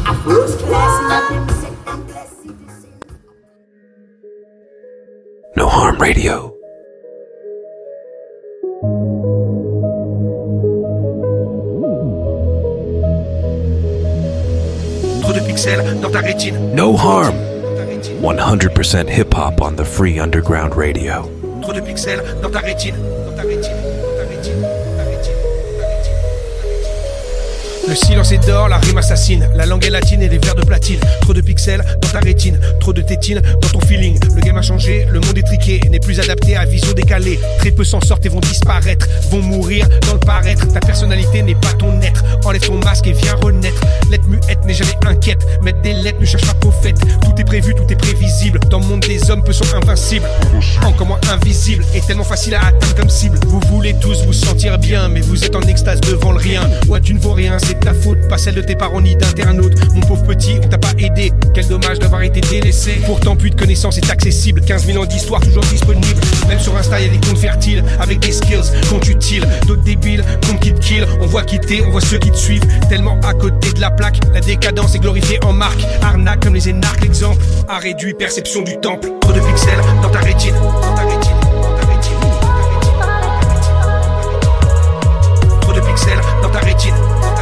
A first class. No Harm Radio. Trop de pixels dans ta rétine. No Harm. 100% hip-hop on the free underground radio. Trop de pixels dans ta rétine. Le silence est d'or, la rime assassine. La langue est latine et les vers de platine. Trop de pixels dans ta rétine, trop de tétine dans ton feeling. Le game a changé, le monde est triqué, n'est plus adapté à vision décalée. Très peu s'en sortent et vont disparaître, vont mourir dans le paraître. Ta personnalité n'est pas ton être, enlève ton masque et viens renaître. L'être muette n'est jamais inquiète, mettre des lettres ne cherche pas prophète. Tout est prévu, tout est prévisible. Dans le monde des hommes, peu sont invincibles, encore moins invisibles et tellement facile à atteindre comme cible. Vous voulez tous vous sentir bien, mais vous êtes en extase devant le rien. Ouais, tu ne vaux rien, c'est ta faute, pas celle de tes parents ni d'internautes. Mon pauvre petit, on t'a pas aidé, quel dommage d'avoir été délaissé. Pourtant plus de connaissances est accessible, 15 000 ans d'histoire toujours disponible. Même sur Insta y'a des comptes fertiles, avec des skills, comptes utiles. D'autres débiles, comptes qui te kill. On voit quitter, on voit ceux qui te suivent, tellement à côté de la plaque. La décadence est glorifiée en marque, arnaque comme les énarques, l'exemple a réduit perception du temple. Trop de pixels dans ta rétine, dans ta rétine, dans ta rétine. Trop de pixels dans ta rétine.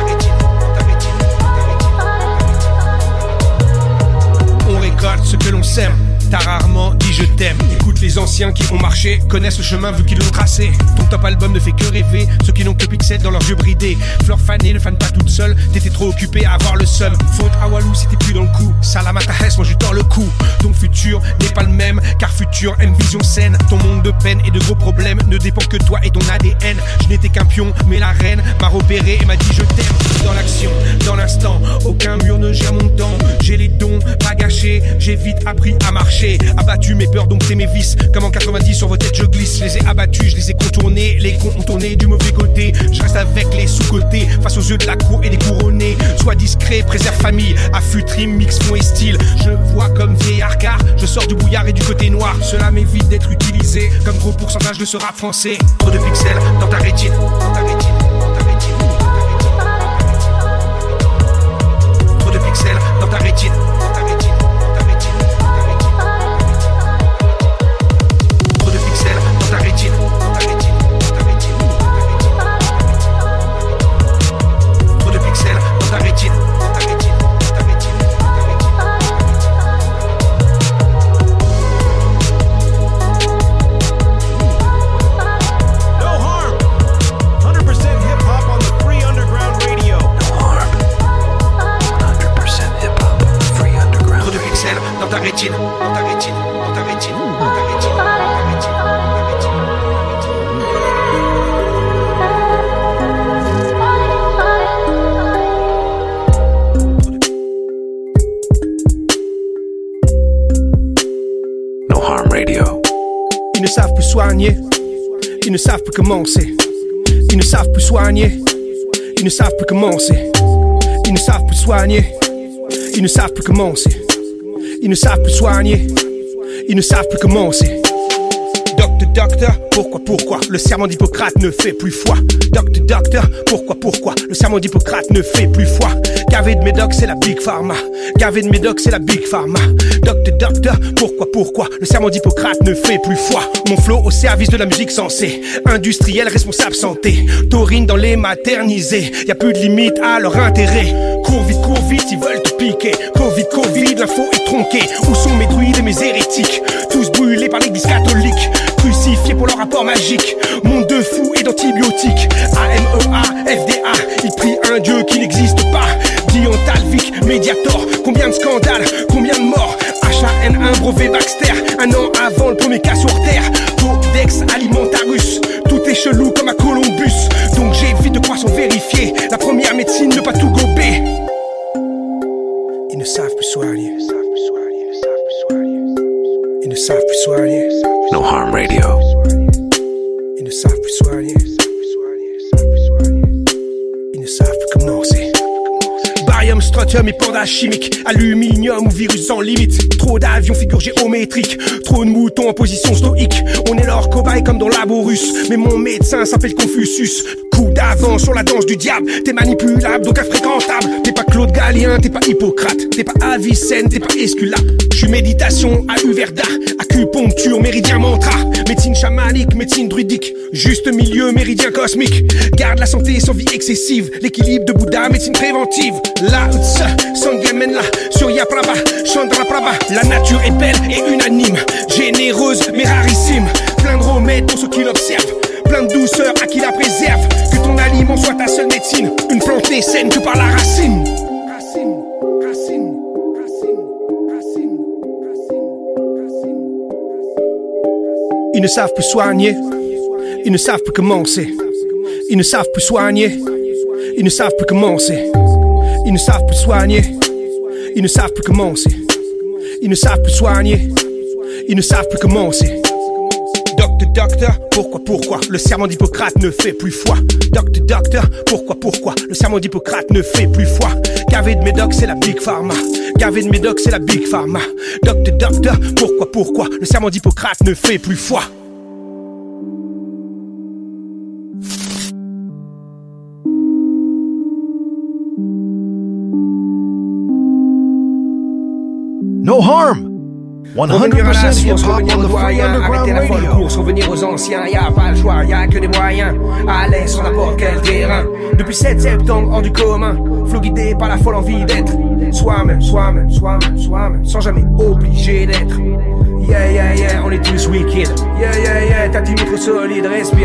Ce que l'on sème, t'as rarement dit je t'aime. Écoute les anciens qui ont marché, connaissent le chemin vu qu'ils l'ont tracé. Ton top album ne fait que rêver, ceux qui n'ont que pixels dans leurs yeux bridés. Fleur fanée ne fane pas toute seule, t'étais trop occupé à avoir le seum. Faute à Walou si t'es plus dans le coup, Salam à ta Hesse, moi je tords le cou. Ton futur n'est pas le même, car futur aime vision saine. Ton monde de peine et de gros problèmes ne dépend que de toi et ton ADN. Je n'étais qu'un pion, mais la reine m'a repéré et m'a dit je t'aime. Dans l'action, dans l'instant, aucun mur ne gère mon temps. J'ai les dons, pas gâchés, j'ai vite appris à marcher. Abattu mes peurs, donc c'est mes vices. Comme en 90 sur vos têtes je glisse. Je les ai abattus, je les ai contournés. Les cons ont tourné du mauvais côté. Je reste avec les sous-côtés, face aux yeux de la cour et des couronnés. Sois discret, préserve famille. Affût, rime, mix, fond et style. Je vois comme vieillard car je sors du brouillard et du côté noir. Cela m'évite d'être utilisé comme gros pourcentage de ce rap français. Trop de pixels dans ta rétine, dans ta rétine. Dans ta rétine, dans ta rétine, dans ta rétine, dans ta rétine. Trop de pixels dans ta rétine, dans ta rétine, dans ta rétine, dans ta rétine. Trop de pixels dans ta rétine, dans ta rétine, dans ta rétine, No Harm, 100% hip hop on the free underground radio. No Harm. 100% hip-hop on the free underground. trop de pixels dans ta rétine, dans ta rétine, dans ta rétine, dans ta rétine, dans ta rétine, dans ta rétine. No Harm Radio. Ils ne savent plus soigner, ils ne savent plus commencer. Ils ne savent plus soigner, ils ne savent plus commencer. Ils ne savent plus soigner, ils ne savent plus commencer. Ils ne savent plus soigner, ils ne savent plus commencer. Docteur, pourquoi le serment d'Hippocrate ne fait plus foi. Docteur, pourquoi le serment d'Hippocrate ne fait plus foi. Gavé de médoc, c'est la Big Pharma. Gavé de médoc, c'est la Big Pharma. Docteur, pourquoi le serment d'Hippocrate ne fait plus foi. Mon flow au service de la musique sensée. Industriel, responsable santé. Taurine dans les maternisés. Y'a plus de limite à leur intérêt. Cours vite, ils veulent te piquer. Covid, l'info est tronquée. Où sont mes druides et mes hérétiques? Tous brûlés par l'église catholique. Crucifiés pour leur rapport magique. Monde de fous et d'antibiotiques. AMEA, FDA, ils prient un dieu qui n'existe pas. Diantalvic, Mediator, combien de scandales, combien de morts. HAN1, brevet Baxter, un an avant le premier cas sur terre. Codex Alimentarus, tout est chelou comme à Columbus. Donc j'évite de croire sans vérifier. La première médecine, ne pas tout gober. Ils ne savent plus soigner. Ils ne savent plus soigner. No Harm Radio. Ils ne savent plus soigner. Ils ne savent plus commencer. barium, strontium et pandas chimiques, aluminium ou virus sans limite. Trop d'avions figures géométriques, trop de moutons en position stoïque. On est leur cobaye comme dans Laborus, mais mon médecin s'appelle Confucius. Coup d'avance sur la danse du diable, t'es manipulable donc infréquentable. T'es pas Claude Galien, t'es pas Hippocrate, t'es pas Avicenne, t'es pas Esculape. J'suis méditation, Ayurveda, acupuncture, méridien mantra, médecine chamanique, médecine druidique, juste milieu, méridien cosmique. Garde la santé sans vie excessive, l'équilibre de Bouddha, médecine préventive. Lao Tse, Sangye Menla, Surya Prabha, Chandra Prabha. La nature est belle et unanime, généreuse mais rarissime. Plein de remèdes pour ceux qui l'observent, plein de douceur à qui la préserve. Que ton aliment soit ta seule médecine, une plante n'est saine que par la racine. Ils ne savent plus soigner, ils ne savent plus commencer. Ils ne savent plus soigner, ils ne savent plus commencer. Ils ne savent plus soigner, ils ne savent plus commencer. Ils ne savent plus soigner, ils ne savent plus commencer. Docteur, pourquoi le serment d'Hippocrate ne fait plus foi. Docteur, pourquoi le serment d'Hippocrate ne fait plus foi. Gavé de médoc, c'est la Big Pharma. Gavé de médoc, c'est la Big Pharma. Docteur, pourquoi le serment d'Hippocrate ne fait plus foi. No harm. 100% hip-hop on the free underground radio. Revenir aux anciens, y'a pas le choix, y'a que des moyens. À l'aise sur n'importe quel terrain. Depuis 7 septembre, hors du commun. Flow guidé par la folle envie d'être soi-même, sans jamais obligé d'être. Yeah, on est tous wicked. Yeah, ta team est trop solide. Respire,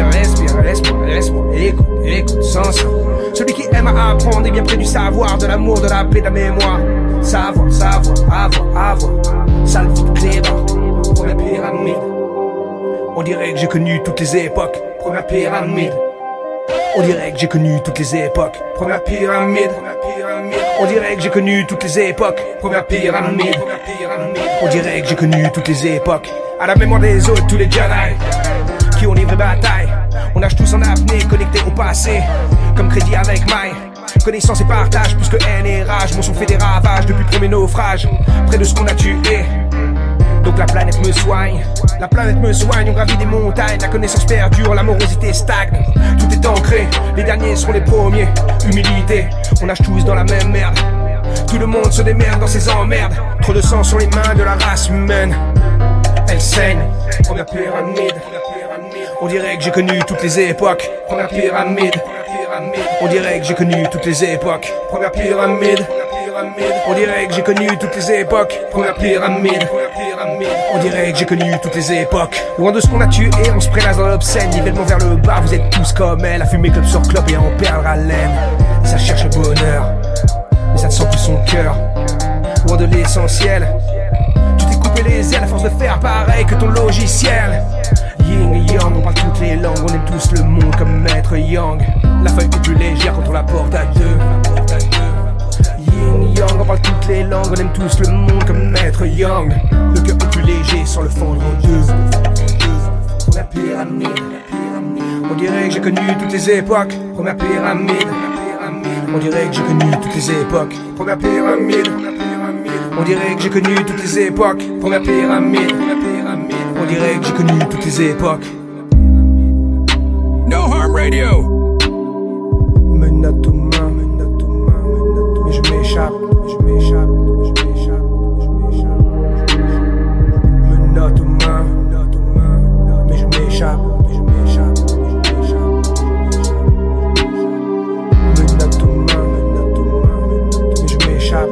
écoute, sans ça. Celui qui aime à apprendre est bien près du savoir, de l'amour, de la paix, de la mémoire. Savoir, avoir. Sale vie de clébard, première pyramide. On dirait que j'ai connu toutes les époques, première pyramide. On dirait que j'ai connu toutes les époques, première pyramide. On dirait que j'ai connu toutes les époques, première pyramide. On dirait que j'ai connu toutes les époques. À la mémoire des autres, tous les Jedi qui ont livré bataille. On nage tous en apnée, connectés au passé, comme crédit avec maille. Connaissance et partage, plus que haine et rage. Mon son fait des ravages depuis le premier naufrage, près de ce qu'on a tué. Donc la planète me soigne, on gravit des montagnes. La connaissance perdure, l'amorosité stagne. Tout est ancré, les derniers seront les premiers. Humilité, on nage tous dans la même merde. Tout le monde se démerde dans ses emmerdes. Trop de sang sur les mains de la race humaine. Elle saigne, première pyramide. On dirait que j'ai connu toutes les époques, première pyramide. On dirait que j'ai connu toutes les époques, première pyramide. On dirait que j'ai connu toutes les époques, première pyramide. On dirait que j'ai connu toutes les époques. Loin de ce qu'on a tué, on se prélasse dans l'obscène. Nivellement vers le bas, vous êtes tous comme elle. À fumer club sur club et en perdre haleine. Et ça cherche le bonheur, mais ça ne sent plus son cœur. Loin de l'essentiel, tu t'es coupé les ailes à force de faire pareil que ton logiciel. Yin et Yang, on parle toutes les langues, on aime tous le monde comme Maître Yang. La feuille est plus légère quand on la porte à deux. Yin et Yang, on parle toutes les langues, on aime tous le monde comme Maître Yang. Le cœur est plus léger sans le fendre en deux. Première pyramide. On dirait que j'ai connu toutes les époques. Première pyramide. On dirait que j'ai connu toutes les époques. Première pyramide. On dirait que j'ai connu toutes les époques. Première pyramide. On dirait que j'ai connu toutes les époques. No Harm Radio. Menottes aux mains, mais je m'échappe. Menottes aux mains, mais je m'échappe. Menottes aux mains, mais je m'échappe.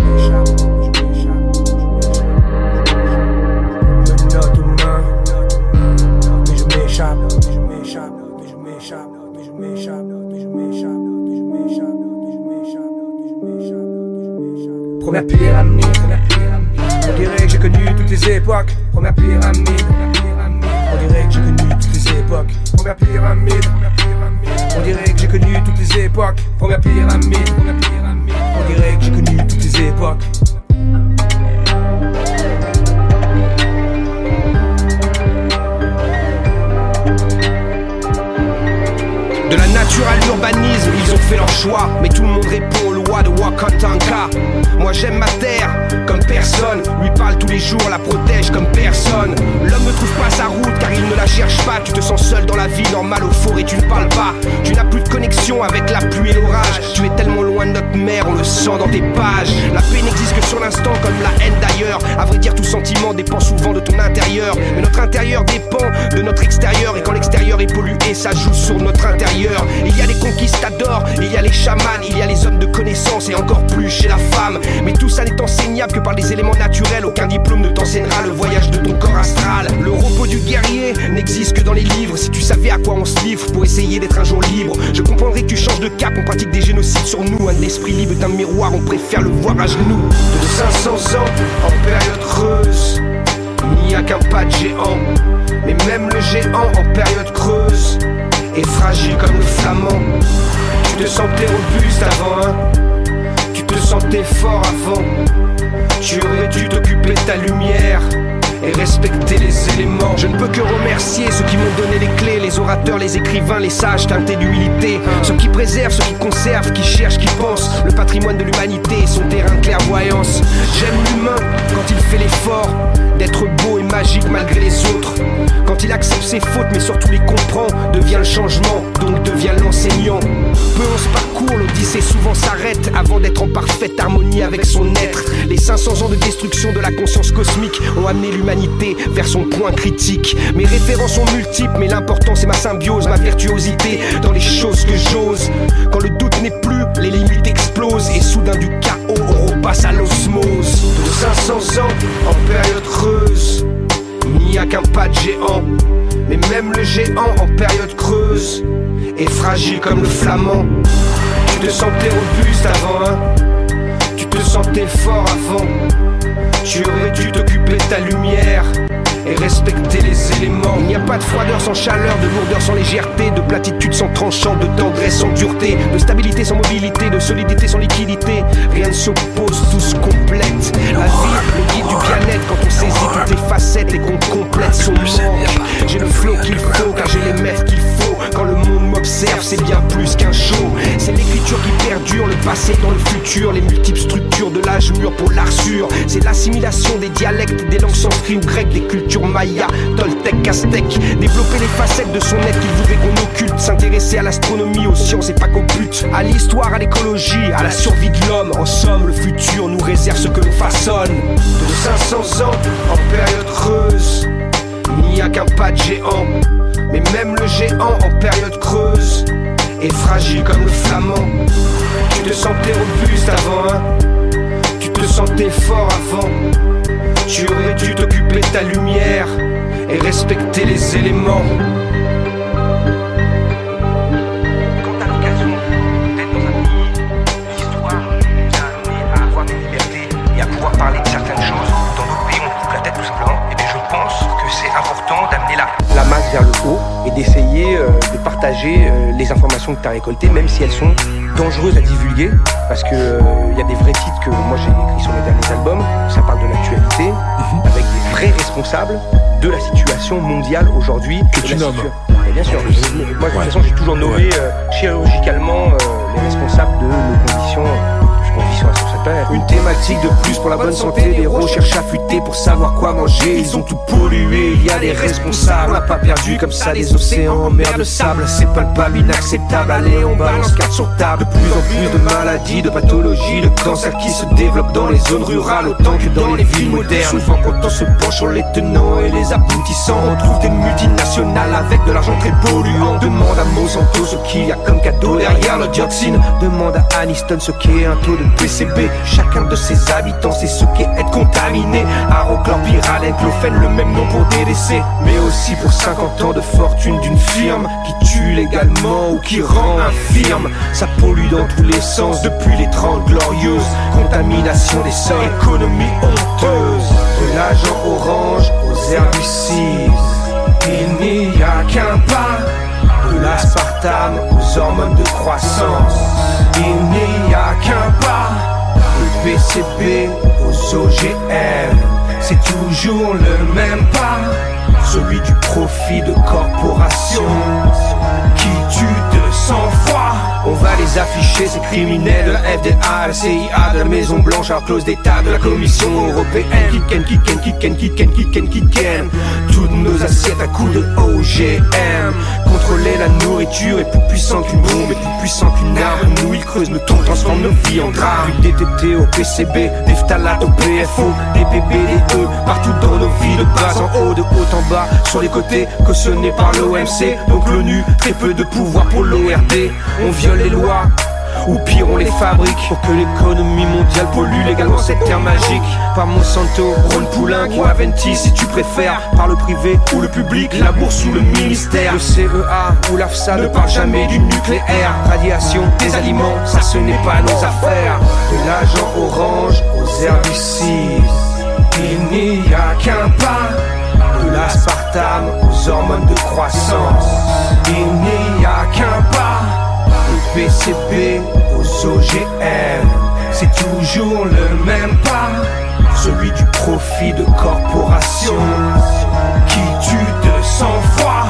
Première pyramide. On dirait que j'ai connu toutes les époques. Première pyramide. On dirait que j'ai connu toutes les époques. Première pyramide. On dirait que j'ai connu toutes les époques. Première pyramide. On dirait que j'ai connu toutes les époques. De la nature à l'urbanisme, ils ont fait leur choix, mais tout le monde répond loin. roi de Wakantanka. Moi j'aime ma terre comme personne, lui parle tous les jours, la protège comme personne. L'homme ne trouve pas sa route car il ne la cherche pas. Tu te sens seul dans la vie, normal au forêt tu ne parles pas. Tu n'as plus de connexion avec la pluie et l'orage. Tu es tellement loin de notre mère, on le sent dans tes pages. La paix n'existe que sur l'instant comme la haine d'ailleurs. À vrai dire tout sentiment dépend souvent de ton intérieur. Mais notre intérieur dépend de notre extérieur. Et quand l'extérieur est pollué, ça joue sur notre intérieur. Il y a les conquistadors, il y a les chamans, il y a les hommes de connaissance et encore plus chez la femme. Mais tout ça n'est enseignable que par des éléments naturels. Aucun diplôme ne t'enseignera le voyage de ton corps astral. Le repos du guerrier n'existe que dans les livres. Si tu savais à quoi on se livre pour essayer d'être un jour libre, je comprendrais que tu changes de cap. On pratique des génocides sur nous. Un esprit libre est un miroir, on préfère le voir à genoux. De 500 ans en période creuse, il n'y a qu'un pas de géant. Mais même le géant en période creuse est fragile comme le flamand. Tu te sentais robuste avant, hein? Tu te sentais fort avant. Tu aurais dû t'occuper de ta lumière et respecter les éléments. Je ne peux que remercier ceux qui m'ont donné les clés, les orateurs, les écrivains, les sages teintés d'humilité, ceux qui préservent, ceux qui conservent, qui cherchent, qui pensent le patrimoine de l'humanité et son terrain de clairvoyance. J'aime l'humain quand il fait l'effort d'être beau et magique malgré les autres, quand il accepte ses fautes mais surtout les comprend, devient le changement, donc devient l'enseignant. Peu on se parcourt, l'odyssée souvent s'arrête avant d'être en parfaite harmonie avec son être. Les 500 ans de destruction de la conscience cosmique ont amené l'humanité vers son point critique. Mes références sont multiples mais l'important c'est ma symbiose, ma virtuosité dans les choses que j'ose. Quand le doute n'est plus, les limites explosent et soudain du chaos on repasse à l'osmose. De 500 ans en période creuse, il n'y a qu'un pas de géant. Mais même le géant en période creuse est fragile comme le flamand. Tu te sentais robuste avant, hein? Tu te sentais fort avant. Tu aurais dû t'occuper de ta lumière et respecter les éléments. Il n'y a pas de froideur sans chaleur, de lourdeur sans légèreté, de platitude sans tranchant, de tendresse sans dureté, de stabilité sans mobilité, de solidité sans liquidité. Rien ne s'oppose, tout se complète. La vie, le guide du bien-être quand on saisit toutes les facettes et qu'on complète son manque. J'ai le flow qu'il faut car j'ai les maîtres qu'il faut. Quand le monde m'observe, c'est bien plus qu'un show. C'est l'écriture qui perdure, le passé dans le futur, les multiples structures de l'âge mûr pour l'arsure. C'est l'assimilation des dialectes, des langues sanskrit ou grecques, des cultures maya, toltec, aztèque. Développer les facettes de son être qu'il voudrait qu'on occulte. S'intéresser à l'astronomie, aux sciences et pas qu'au but. À l'histoire, à l'écologie, à la survie de l'homme. En somme, le futur nous réserve ce que l'on façonne. De 500 ans en période creuse, il n'y a qu'un pas de géant. Mais même le géant en période creuse est fragile comme le flamand. Tu te sentais robuste avant, hein? Tu te sentais fort avant. Tu aurais dû t'occuper de ta lumière et respecter les éléments. Quand t'as l'occasion d'être dans un pays, l'histoire nous a amené à avoir des libertés et à pouvoir parler de certaines choses. Dans d'autres pays, on coupe la tête tout simplement. Et bien je pense que c'est important d'amener la masse vers le haut et d'essayer de partager les informations que tu as récoltées, même si elles sont dangereuses à divulguer, parce que y a des vrais titres que moi j'ai écrits sur mes derniers albums, ça parle de l'actualité, avec des vrais responsables de la situation mondiale aujourd'hui. Que tu nommes. Et bien sûr, moi de toute façon j'ai toujours nommé chirurgicalement les responsables de nos conditions sur cette planète. Une thématique de plus pour la bonne santé. Les héros cherchent à fuiter pour savoir quoi manger. Ils ont tout pollué, il y a des responsables. On n'a pas perdu comme ça les océans en mer de sable. C'est palpable, inacceptable. Allez, on balance carte sur table. De plus en plus de maladies, de pathologies, de cancers qui se développent dans les zones rurales autant que dans les villes modernes. Souvent quand on se penche sur les tenants et les aboutissants, on trouve des multinationales avec de l'argent très polluant. Demande à Monsanto ce qu'il y a comme cadeau derrière le dioxine. Demande à Aniston ce qu'est un taux de PCB. Chacun de ses habitants sait ce qu'est être contaminé. Arochlorpyralène, chlofène, le même nom pour des décès. Mais aussi pour 50 ans de fortune d'une firme qui tue légalement ou qui rend infirme. Ça pollue dans tous les sens depuis les 30 glorieuses. Contamination des sols, économie honteuse. De l'agent orange aux herbicides, il n'y a qu'un pas. De l'aspartame aux hormones de croissance, il n'y a qu'un pas. Le PCB aux OGM, c'est toujours le même pas. celui du profit de corporation qui tue de sang-froid. On va les afficher, ces criminels de la FDA, de la CIA, de la Maison Blanche, à la clause d'état de la Commission Européenne. Kicken, toutes nos assiettes à coups de OGM. Contrôler la nourriture est plus puissant qu'une bombe, est plus puissant qu'une arme. Nous ils creusent nos tombes, transforment nos vies en drame. Du DTT au PCB, des phtalates au PFO, des PB, des E, partout dans nos vies, de bas en haut, de haut en bas, sur les côtés, cautionnés par l'OMC. Donc l'ONU, très peu de pouvoir pour l'ORD. On viole les lois, ou pire on les fabrique, pour que l'économie mondiale pollue légalement cette terre magique. Par Monsanto, Ron Poulain ou Aventis si tu préfères, par le privé ou le public, la bourse ou le ministère. Le CEA ou l'AFSA ne parle jamais du nucléaire. Radiation, des aliments, ça ce n'est pas nos affaires. De l'agent orange aux herbicides, il n'y a qu'un pas. De l'aspartame aux hormones de croissance, il n'y a qu'un pas. Le PCB aux OGM, c'est toujours le même pas, celui du profit de corporation qui tue de sang-froid.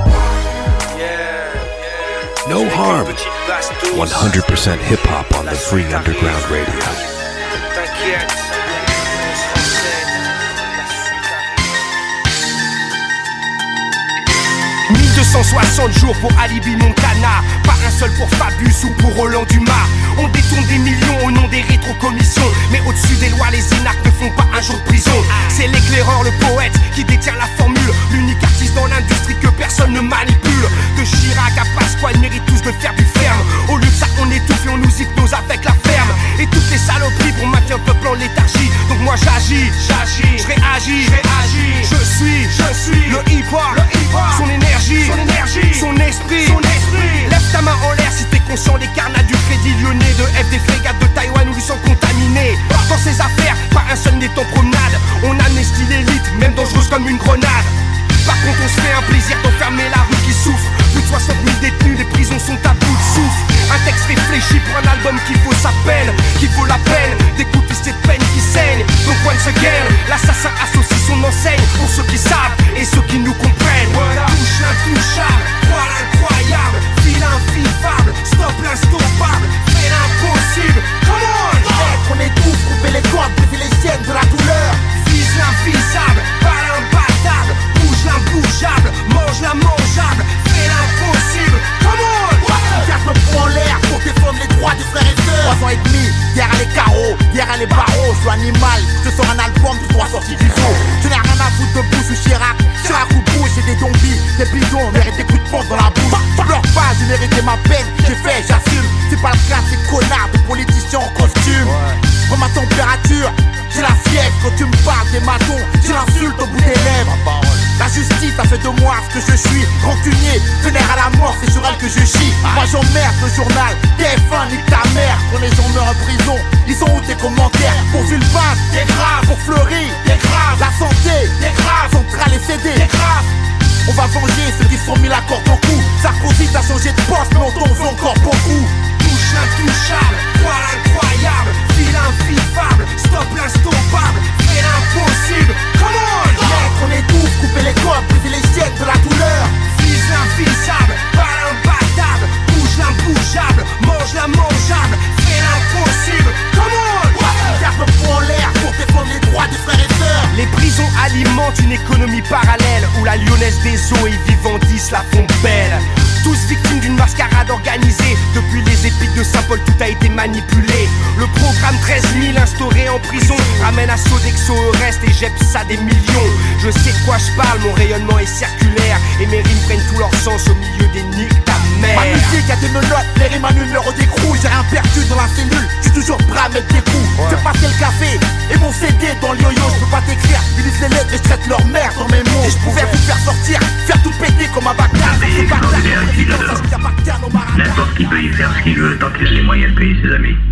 No harm. 100% hip-hop on the Free Underground Radio. T'inquiète. 1260 jours pour Alibi Montana, pas un seul pour Fabius ou pour Roland Dumas. On détourne des millions au nom des rétrocommissions, mais au-dessus des lois les énarques ne font pas un jour de prison. C'est l'éclaireur, le poète qui détient la formule, l'unique artiste dans l'industrie que personne ne manipule. De Chirac à Pasqua, ils méritent tous de faire du ferme. Au lieu de ça on étouffe et on nous hypnose avec la ferme. Et toutes les saloperies pour maintenir le peuple en léthargie. Donc moi j'agis, je réagis, je suis le hip-hop, son énergie, son esprit. Lève ta main en l'air si t'es conscient des carnats du Crédit Lyonnais, de F des frégates de Taïwan où ils sont contaminés. Dans ces affaires, pas un seul n'est en promenade. On amnestie l'élite, même dangereuse comme une grenade. Par contre on se fait un plaisir d'enfermer la rue qui souffre. Plus de 60 000 détenus, les prisons sont à bout de souffle. Un texte réfléchi pour un album qui vaut sa peine, qui vaut la peine d'écouter cette peine qui saigne. Donc once again, l'assassin associe son enseigne pour ceux qui savent et ceux qui nous comprennent. Voilà. Touche l'intouchable, croix l'incroyable, fil invivable, stop l'instoppable, fais l'impossible. Come on! On étouffe, couper les cordes, briser les siennes de la douleur. Vise l'invisable, pas l'imbattable, bouge l'imbougeable, mange l'immangeable, fais l'impossible. Come on! Garde le poing en l'air pour défendre les droits des frères et sœurs. 3 ans et demi, derrière les carreaux, derrière les barreaux. Je suis animal, je te sors un album de 3 sorties du faux. Tu n'as rien à foutre de Bush ou Chirac ou Bush, j'ai des zombies, des bidons, mérite des coups de pompe dans la bouche. Pleure pas, j'ai mérité ma peine, j'ai fait, j'assume. C'est pas le cas de ces connards de politiciens en costume. Prends ma température, j'ai la fièvre. Quand tu me parles des matons, j'ai l'insulte au bout des lèvres. La justice a fait de moi ce que je suis. Rancunier, vénère à la mort, c'est sur elle que je chie. Moi j'emmerde le journal, TF1 nique ta mère. Quand les gens meurent en prison, ils sont où tes commentaires? Pour Villepin, t'es grave. Pour Fleury, t'es grave. La santé, t'es grave. Centrale et CD, t'es grave. On va venger ceux qui se sont mis la corde au cou. Sarkozy t'a changé de poste, mais on t'en veut encore beaucoup. Touche l'intouchable, croix l'incroyable, fil invivable, stop l'instoppable, fais l'impossible. Come on! On étouffe, couper les cordes, briser les siècles de la douleur. Vise l'invisable, pas l'imbattable, bouge l'imbougeable, mange l'immangeable, fais l'impossible. Come on! Garde le poing en l'air pour défendre les droits des frères et sœurs. Les prisons alimentent une économie parallèle où la lyonnaise des eaux et Vivendi la font belle. Tous victimes d'une mascarade organisée. Depuis les épiques de Saint-Paul, tout a été manipulé. Le programme 13 000 instauré en prison ramène à Sodexo Eurest et Jepsa des millions. Je sais de quoi je parle, mon rayonnement est circulaire et mes rimes prennent tout leur sens au milieu des niques ta mère. Ma musique a des menottes, les rimes à numéro d'écrou. J'ai rien perdu dans la cellule, je suis toujours prêt à mettre des coups. J'ai passé le café et mon CD dans le yo-yo. Je peux pas t'écrire, ils lisent les lettres et je traite leur mère dans mes mots. Et je pouvais vous faire sortir, faire tout péter comme un bacard. N'importe qui peut y faire ce qu'il veut tant qu'il a les moyens de payer ses amis.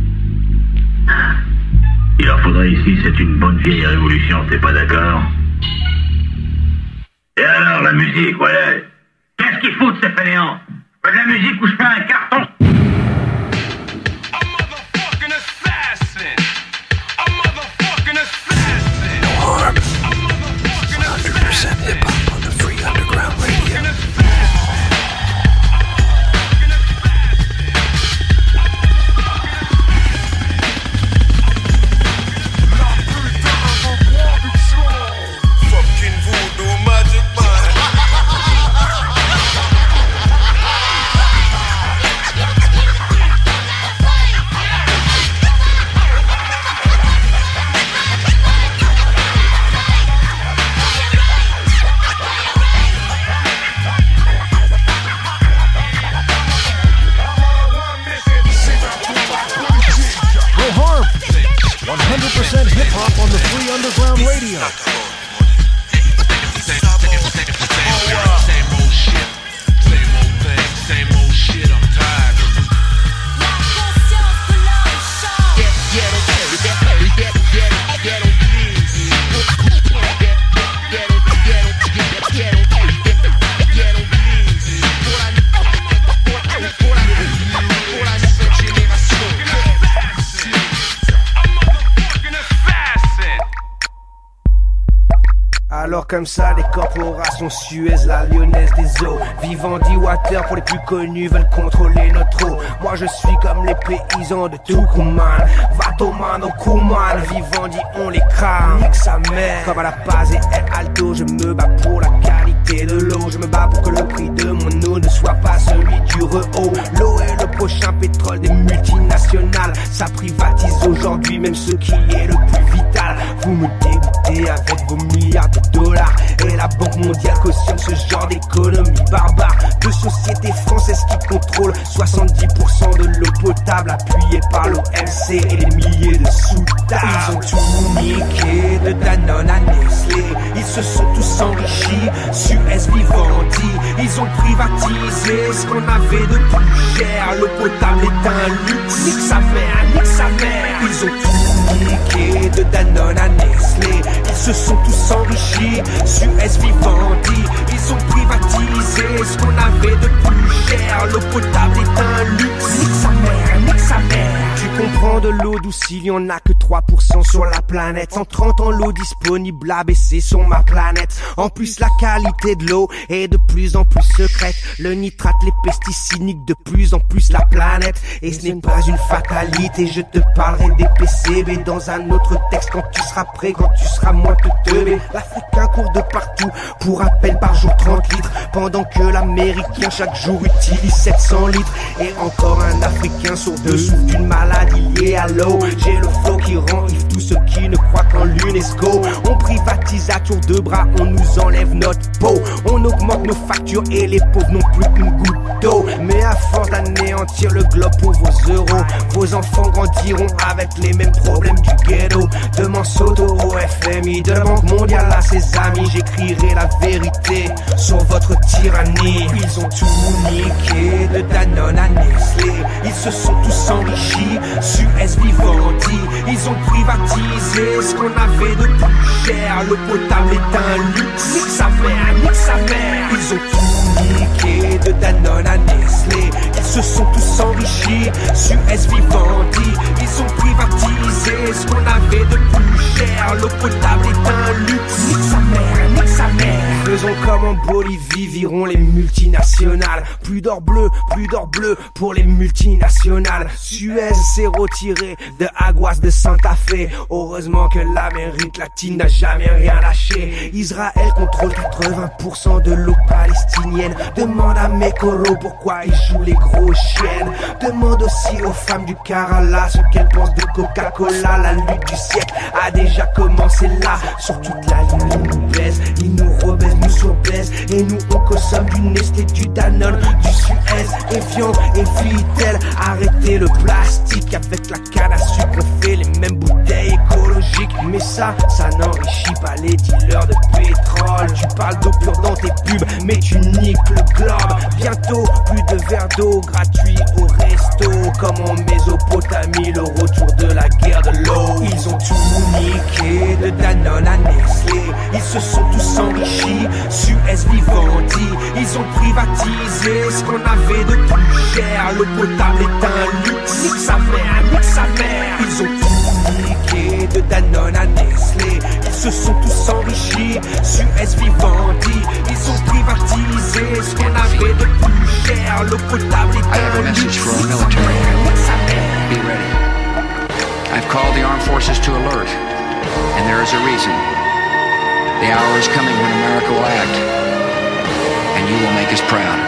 Il en faudrait ici, c'est une bonne vieille révolution, t'es pas d'accord? Et alors, la musique, voilà. Qu'est-ce qu'il faut de ces fainéants? Pas de la musique où je fais un carton. No harm. 100% hip-hop. Alors comme ça, les corporations Suez, la lyonnaise des eaux, Vivendi, Water pour les plus connus veulent contrôler notre eau. Moi je suis comme les paysans de Tucumán, Vatoman au Kuman, Vivendi on les crame, nique sa mère. Comme à la Paz et El Alto, je me bats pour la qualité de l'eau. Je me bats pour que le prix de mon eau ne soit pas celui du Rehaut. L'eau est le prochain pétrole des multinationales. Ça privatise aujourd'hui même ce qui est le plus vital. Vous me dégoûtez avec vos milliards de dollars, et la Banque mondiale cautionne ce genre d'économie barbare. De sociétés françaises qui contrôlent 70% de l'eau potable, appuyée par l'OMC et des milliers de sous-tables. Ils ont tout niqué, de Danone à Nestlé. Ils se sont tous enrichis, Suez, Vivendi. Ils ont privatisé ce qu'on avait de plus cher. L'eau potable est un luxe, nique sa mère, nique sa mère. Ils ont tout niqué, de Danone à Nestlé. Ils se sont tous enrichis, Suez, Vivendi. Ils ont privatisé ce qu'on avait de plus cher. L'eau potable est un luxe, nique sa mère, nique sa mère. Tu comprends, de l'eau douce, il y en a que 3% sur la planète. En 30 ans, l'eau disponible a baissé sur ma planète. En plus, la qualité de l'eau est de plus en plus secrète. Le nitrate, les pesticides niquent de plus en plus la planète. Et ce n'est pas une fatalité, je te parlerai des PCB dans un autre texte quand tu seras prêt, quand tu seras moins teubé. L'Africain court de partout pour à peine par jour 30 litres, pendant que l'Américain chaque jour utilise 700 litres. Et encore un Africain sur deux souffre d'une maladie liée à l'eau. J'ai le flow qui rend ivre tous ceux qui ne croient qu'en l'UNESCO. On privatise à tour de bras, on nous enlève notre peau. On augmente nos factures et les pauvres n'ont plus qu'une goutte d'eau. Mais à force d'anéantir le globe pour vos euros, vos enfants grandiront avec les mêmes problèmes du ghetto. Demain Soto au FMI, de la Banque mondiale à ses amis, j'écrirai la vérité sur votre tyrannie. Ils ont tout niqué, de Danone à Nestlé. Ils se sont tous enrichis, Suez, Vivendi. Ils ont privatisé ce qu'on avait de plus cher. L'eau potable est un luxe, nique sa mère, nique sa mère. Ils ont tout niqué, de Danone à Nestlé. Ils se sont tous enrichis, Suez, Vivendi. Ils ont privatisé ce qu'on avait de plus cher. L'eau potable est un luxe, nique sa mère, nique sa mère. Faisons comme en Bolivie, virons les multinationales. Plus d'or bleu pour les multinationales. Suez s'est retiré de Aguas de Santa Fe. Heureusement que l'Amérique latine n'a jamais rien lâché. Israël contrôle 80% de l'eau palestinienne. Demande à Mekoro pourquoi ils jouent les gros chiennes. Demande aussi aux femmes du Kerala ce qu'elles pensent de Coca-Cola. La lutte du siècle a déjà commencé là. Sur toute la ligne, ils nous baisent, ils nous rebaissent, nous surbaissent. Et nous on consomme du Nestlé, du Danone, du Suez. Evian et Vitel, arrêtez le plastique. Avec la canne à sucre on fait les mêmes bouteilles écologiques. Mais ça n'enrichit pas les dealers de pétrole. Tu parles d'eau pure dans tes pubs, mais tu niques le globe. Bientôt plus de verres d'eau gratuits au resto. Comme en Mésopotamie, le retour de la guerre de l'eau. Ils ont tout niqué, de Danone à Nestlé. Ils se sont tous enrichis, Suez, Vivendi. Ils ont privatisé ce qu'on avait de plus cher. L'eau potable est un luxe, nique sa mère, nique sa mère. Ils ont tout niqué, de Danone à Nestlé. Ils se sont tous enrichis, Suez, Vivendi. Ils ont privatisé ce qu'on avait de plus cher. L'eau potable est un luxe, nique sa mère, nique sa mère. Be ready. I've called the armed forces to alert, and there is a reason. The hour is coming when America will act, and you will make us proud.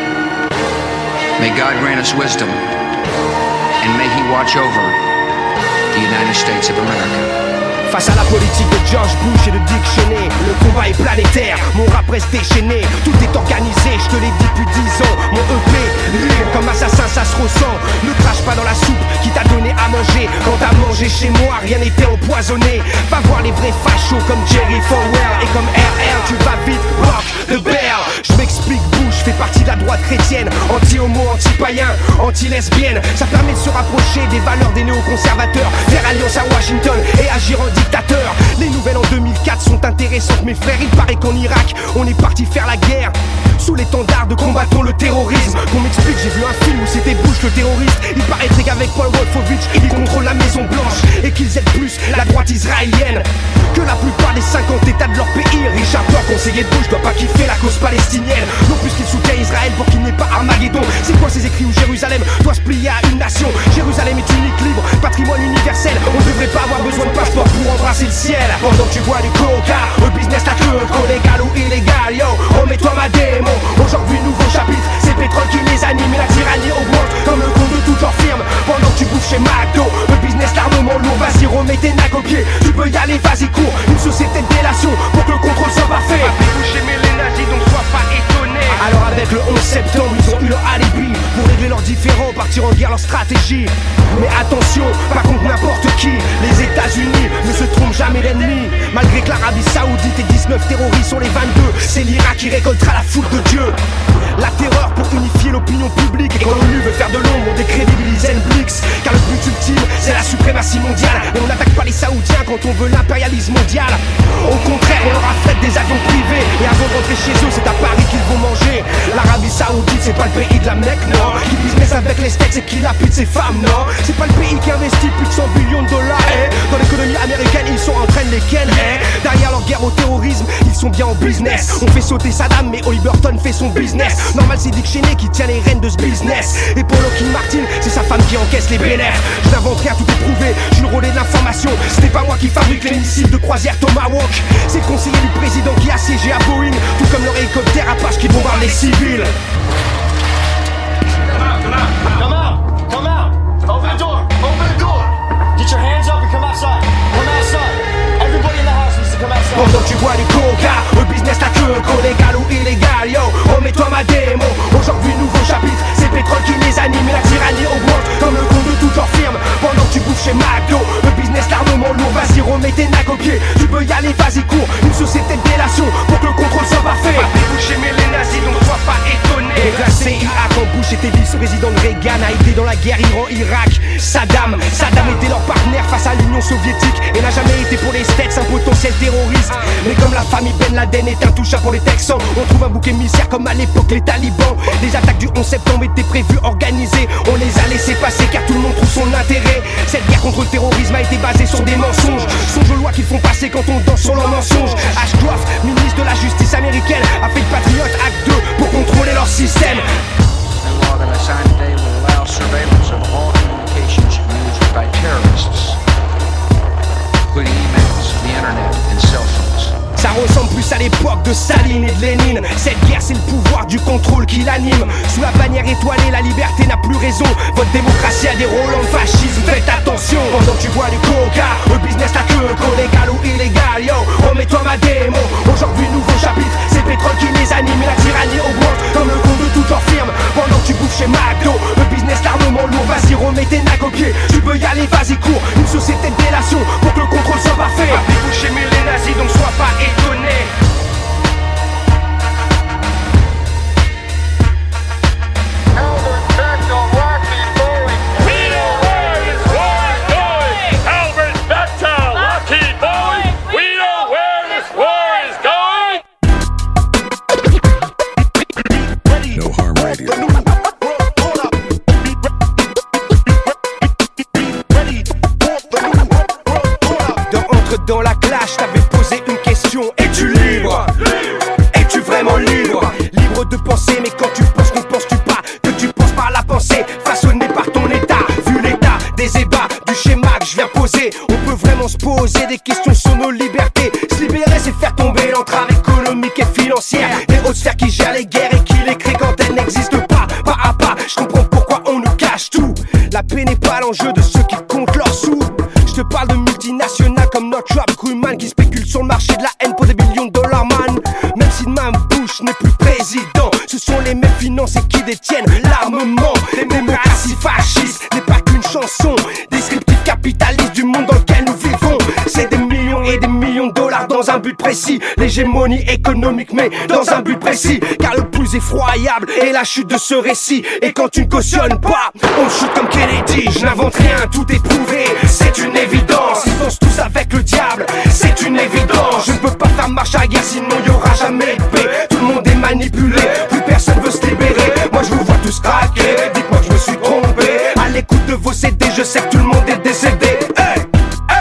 May God grant us wisdom, and may He watch over the United States of America. Face à la politique de George Bush et de Dick Cheney, le combat est planétaire, mon rap reste déchaîné. Tout est organisé, je te l'ai dit depuis 10 ans. Mon EP, rire comme assassin, ça se ressent. Ne crache pas dans la soupe qui t'a donné à manger. Quand t'as mangé chez moi, rien n'était empoisonné. Va voir les vrais fachos comme Jerry Falwell et comme RR, tu vas vite, rock the bear. Je m'explique, Bush fait partie de la droite chrétienne, anti-homo, anti-païen, anti-lesbienne. Ça permet de se rapprocher des valeurs des néoconservateurs, faire alliance à Washington et agir en dictateur. Les nouvelles en 2004 sont intéressantes mes frères. Il paraît qu'en Irak on est parti faire la guerre sous l'étendard de combattons le terrorisme. Qu'on m'explique, j'ai vu un film où c'était Bush le terroriste. Il paraîtrait qu'avec Paul Wolfowitz il contrôle la Maison Blanche et qu'ils aident plus la droite israélienne que la plupart des 50 états de leur pays. Richard Thor, conseiller de Bush, doit pas kiffer la cause palestinienne, non plus qu'il soutient Israël pour qu'il n'y ait pas Armageddon. C'est quoi ces écrits où Jérusalem doit se plier à une nation? Jérusalem est unique, libre, patrimoine universel. On devrait pas avoir besoin de passeport pour embrasser le ciel. Pendant que tu bois du coca, le business la queue, légal ou illégal, yo, remets-toi ma démon. Aujourd'hui nouveau chapitre, c'est le pétrole qui les anime et la tyrannie augmente comme le compte de toute leur firme. Pendant que tu bouffes chez McDo, le business l'armement lourd, vas-y remets tes nacs au pied. Tu peux y aller, vas-y cours, une société de délation pour que le contrôle soit parfait. Vous aimez les nazis donc sois pas étonné. Alors avec le 11 septembre, ils ont eu leur alibi pour régler leurs différends, partir en guerre, leur stratégie. Mais attention, pas contre n'importe qui, les États-Unis ne se trompent jamais d'ennemis. Malgré que l'Arabie Saoudite et 19 terroristes sont les 22, c'est l'Irak qui récoltera la foudre de Dieu. La terreur pour unifier l'opinion publique. Et quand l'ONU veut faire de l'ombre, on décrédibilise Blix. Car le but ultime, c'est la suprématie mondiale. Et on n'attaque pas les Saoudiens quand on veut l'impérialisme mondial. Au contraire, on leur affrète des avions privés. Et avant de rentrer chez eux, c'est à Paris qu'ils vont manger. L'Arabie Saoudite, c'est pas le pays de la Mecque, non. Qui business avec les steaks et qui lapide ses femmes, non. C'est pas le pays qui investit plus de 100 billions de dollars, Dans l'économie américaine, ils sont en train de lesquels, Derrière leur guerre au terrorisme, ils sont bien en business. On fait sauter Saddam, mais Holly Burton fait son business. Normal, c'est Dick Cheney qui tient les rênes de ce business. Et pour Lockheed Martin, c'est sa femme qui encaisse les bénéfices. Je n'invente rien, tout est prouvé, je suis le relais de l'information. Ce n'est pas moi qui fabrique les missiles de croisière Tomahawk. C'est le conseiller du président qui a siégé à Boeing, tout comme leur hélicoptère Apache qui bombarde les civils. Come out! Open the door! Get your hands up and come outside! Come outside! Everybody in the house needs to come outside! Pendant que tu bois du coca, le business la queue, légal ou illégal, yo, remets-toi ma démon. Aujourd'hui nouveau chapitre, c'est le pétrole qui les anime et la tyrannie augmente comme le compte de toute leur firme. Pendant que tu bouffes chez McDo, le business l'armement lourd, vas-y remets tes nacs au pied. Tu peux y aller, vas-y cours, une société de délation pour que le contrôle soit parfait. Vous aimez les nazis donc sois pas étonné. Et la CIA quand Bush était vice-président de Reagan a aidé dans la guerre Iran-Irak. Saddam était leur partenaire face à l'Union soviétique et n'a jamais été pour les States un potentiel terroriste. Mais comme la famille Ben Laden est intouchable pour les Texans, on trouve un bouc émissaire comme à l'époque les talibans. Les attaques du 11 septembre étaient prévues, organisées, on les a laissées passer car tout le monde trouve son intérêt. Cette guerre contre le terrorisme a été basée sur des mensonges. Songe aux lois qu'ils font passer quand on danse sur leurs mensonges. Ashcroft, ministre de la justice américaine, a fait le Patriot Act 2 pour contrôler leur système. The law that I signed today will allow surveillance of all communications used by terrorists, including emails, the internet, and cell phones. Ça ressemble plus à l'époque de Staline et de Lénine. Cette guerre c'est le pouvoir du contrôle qui l'anime. Sous la bannière étoilée, la liberté n'a plus raison. Votre démocratie a des rôles en fascisme, faites attention. Pendant que tu bois du coca, le business la queue, légal ou illégal, yo, remets-toi ma démon. Aujourd'hui nouveau chapitre, c'est le pétrole qui les anime et la tyrannie augmente comme le compte de toute leur firme. Pendant que tu bouffes chez McDo, le business l'armement lourd, vas-y remets tes nacs au pied. Tu peux y aller, vas-y cours, une société de délation pour que le contrôle soit parfait. Vous aimez les nazis donc sois pas étonné. Dans la clash, t'avais posé une question. Es-tu libre? Es-tu vraiment libre? Libre de penser, mais quand tu penses, ne penses-tu pas que tu penses par la pensée, façonné par ton état? Vu l'état des ébats, du schéma que je viens poser, on peut vraiment se poser des questions sur nos libertés. Se libérer, c'est faire tomber l'entrave économique et financière des hautes sphères qui gèrent les guerres et qui les créent quand elles n'existent pas. Pas à pas, je comprends pourquoi on nous cache tout. La paix n'est pas l'enjeu de ceux qui comptent leurs sous. Je te parle de multinationales comme Northrop Grumman qui spéculent sur le marché de la haine pour des millions de dollars, man. Même si demain Bush n'est plus président, ce sont les mêmes financiers qui détiennent l'armement. Les démocraties fascistes n'est pas qu'une chanson descriptif capitaliste du monde dans lequel nous vivons. C'est des millions et des millions de dollars dans un but précis. L'hégémonie économique mais dans un but précis. Car le plus effroyable est la chute de ce récit. Et quand tu ne cautionnes pas, on chute comme Kennedy. Je n'invente rien, tout est prouvé, c'est une évidence. Ils dansent tous avec le diable, c'est une évidence. Je ne peux pas faire marche arrière sinon y aura jamais de paix. Tout le monde est manipulé, plus personne veut se libérer. Moi je vous vois tous craquer, dites-moi que je me suis trompé. À l'écoute de vos CD, je sais que tout le monde est décédé. Hey,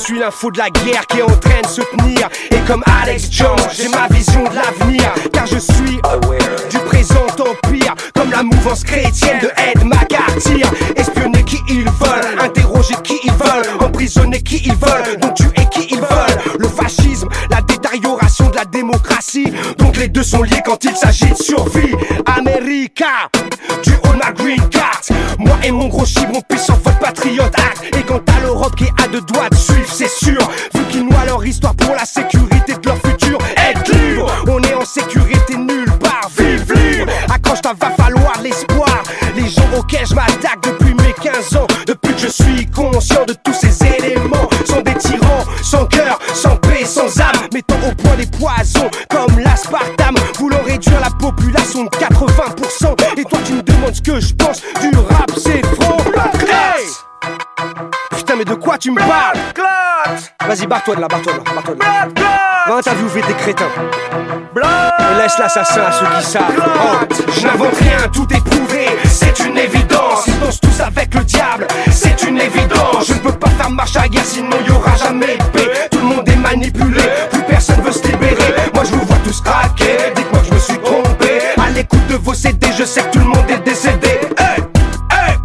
suis l'info de la guerre qui est en train de se tenir. Et comme Alex Jones, j'ai ma vision de l'avenir. Car je suis du présent empire, comme la mouvance chrétienne de Ed McCarthy. Espionner qui ils veulent, interroger qui ils veulent, emprisonner qui ils veulent, donc tuer qui ils veulent. Le fascisme, la détérioration de la démocratie, donc les deux sont liés quand il s'agit de survie. America, du haut de ma green card, moi et mon gros chibre on puissant vote Patriot Act. Et quant à l'Europe qui a deux doigts de suivre, c'est sûr, vu qu'ils noient leur histoire pour la sécurité de leur futur. Être libre, on est en sécurité nulle part, vive libre. Accroche-toi, va falloir l'espoir. Les gens auxquels je m'attaque depuis mes 15 ans, depuis que je suis conscient de tous ces éléments, sont des tyrans, sans cœur, sans paix, sans âme, mettant au point des poisons comme l'aspartame, voulant réduire la population de 80%. Et toi tu me demandes ce que je pense du rap, c'est franc. Hey! Putain mais de quoi tu me parles? Vas-y barre-toi de là, barre-toi de là, barre-toi de là. Va interviewer des crétins et laisse l'assassin à ceux qui savent. Je n'invente rien, tout est prouvé, c'est une évidence. Ils dansent tous avec le diable, c'est une évidence. Je ne peux pas faire marche arrière sinon y aura jamais de paix. Tout le monde est manipulé, plus personne veut se libérer. Moi je vous vois tous craquer, dites-moi que je me suis trompé. À l'écoute de vos CD, je sais que tout le monde est décédé. Hey, hey.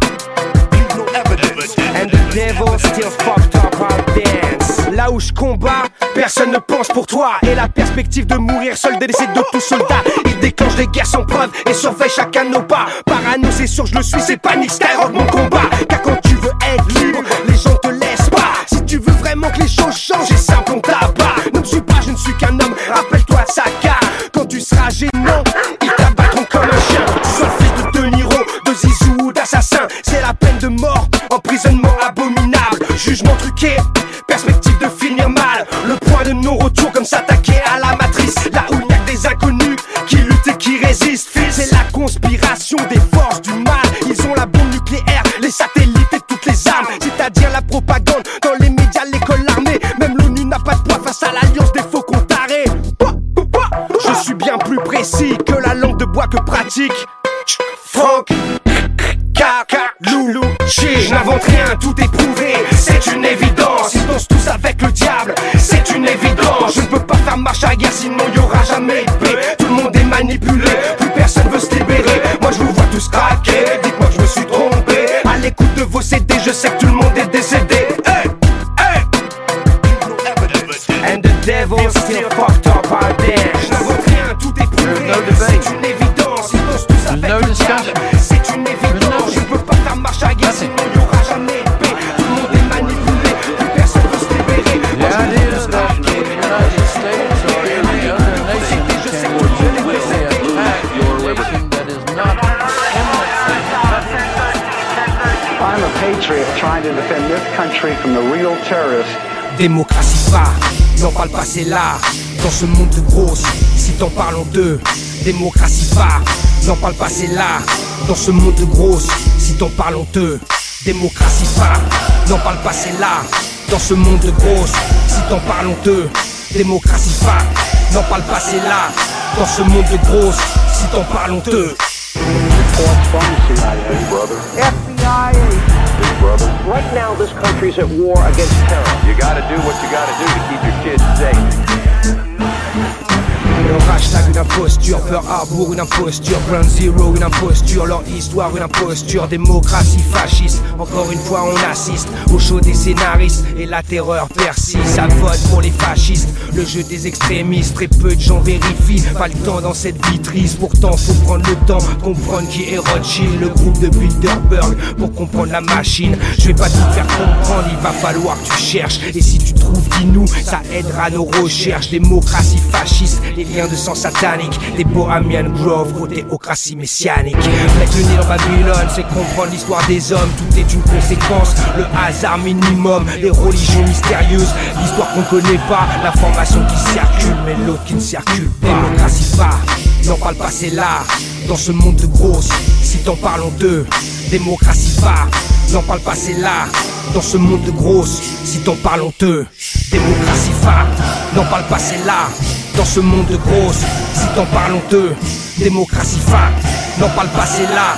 And the devil still fucked up our dance. Là où je combats, personne ne pense pour toi. Et la perspective de mourir seul délaissé de tout soldat, il déclenche des guerres sans preuve et surveille chacun de nos pas. Parano c'est sûr je le suis, c'est panique Skyrock mon combat. Car quand tu veux être libre, les gens te laissent pas. Si tu veux vraiment que les choses changent, c'est simple, on t'abat. Ne me suis pas, je ne suis qu'un homme, rappelle-toi de Saka. Quand tu seras gênant, ils t'abattront comme un chien. Tu sois le fils de De Niro, de Zizou ou d'assassin, c'est la peine de mort, emprisonnement abominable, jugement truqué, perspective de finir mal. Le point de non-retour comme s'attaquer à la matrice. Là où il n'y a que des inconnus qui luttent et qui résistent. C'est la conspiration des forces du mal. Ils ont la bombe nucléaire, les satellites et toutes les armes. C'est-à-dire la propagande dans les médias, l'école, l'armée. Même l'ONU n'a pas de poids face à l'alliance des faux comptes tarés. Je suis bien plus précis que la langue de bois que pratique Franck Loulou. Je n'invente rien, tout est prouvé, c'est une évidence. Ils dansent tous avec le diable, c'est une évidence. Je ne peux pas faire marche arrière sinon y aura jamais de paix. Tout le monde est manipulé, plus personne veut se libérer. Moi je vous vois tous craquer, dites-moi que je me suis trompé. À l'écoute de vos CD, je sais que tout le monde est décédé. Hey, hey. And the devil still fucked up our dance. Je n'invente rien, tout est prouvé, c'est une évidence. Ils dansent tous avec le diable, c'est une évidence. Je ne peux pas faire marche arrière sinon y aura jamais de paix. Tout le monde est manipulé, plus personne veut se libérer. Moi je veux tous craquer. Je sais que tout le monde est décédé. I'm a patriot trying to defend this country from the real terrorists. Démocratie va, n'en parle pas, c'est là. Dans ce monde de grosses, si t'en parlons d'eux. Démocratie va, n'en parle pas, c'est là. Dans ce monde de grosses, si t'en parlons d'eux. Démocratie va, n'en parle pas, c'est là. Dans ce monde de grosses, si t'en parlons d'eux. Démocratie va, n'en parle pas, c'est là. Dans ce monde de grosses, si t'en parlons d'eux. FBI Right now, this country's at war against terror. You gotta do what you gotta do to keep your kids safe. Leur hashtag une imposture, Pearl Harbor une imposture, Ground Zero une imposture, leur histoire une imposture, démocratie fasciste. Encore une fois on assiste au show des scénaristes et la terreur persiste. Ça vote pour les fascistes, le jeu des extrémistes. Très peu de gens vérifient, pas le temps dans cette vie triste. Pourtant faut prendre le temps de comprendre qui est Rothschild, le groupe de Bilderberg, pour comprendre la machine. Je vais pas tout faire comprendre, il va falloir que tu cherches. Et si tu trouves dis-nous, ça aidera nos recherches. Démocratie fasciste, les liens de sang satanique, des Bohemian Grove, aux théocraties messianiques. Mettre le nez dans Babylone, c'est comprendre l'histoire des hommes. Tout est une conséquence, le hasard minimum, les religions mystérieuses, l'histoire qu'on connaît pas, l'information qui circule, mais l'autre qui ne circule pas. Démocratie va, n'en parle pas, c'est là. Dans ce monde de grosses, si t'en parlons d'eux. Démocratie va, n'en parle pas, c'est là. Dans ce monde de grosses, si t'en parlons d'eux. Démocratie va, n'en parle pas, c'est là. Dans ce monde de grosses, si t'en parlons d'eux. Démocratie va, n'en parle pas, c'est là.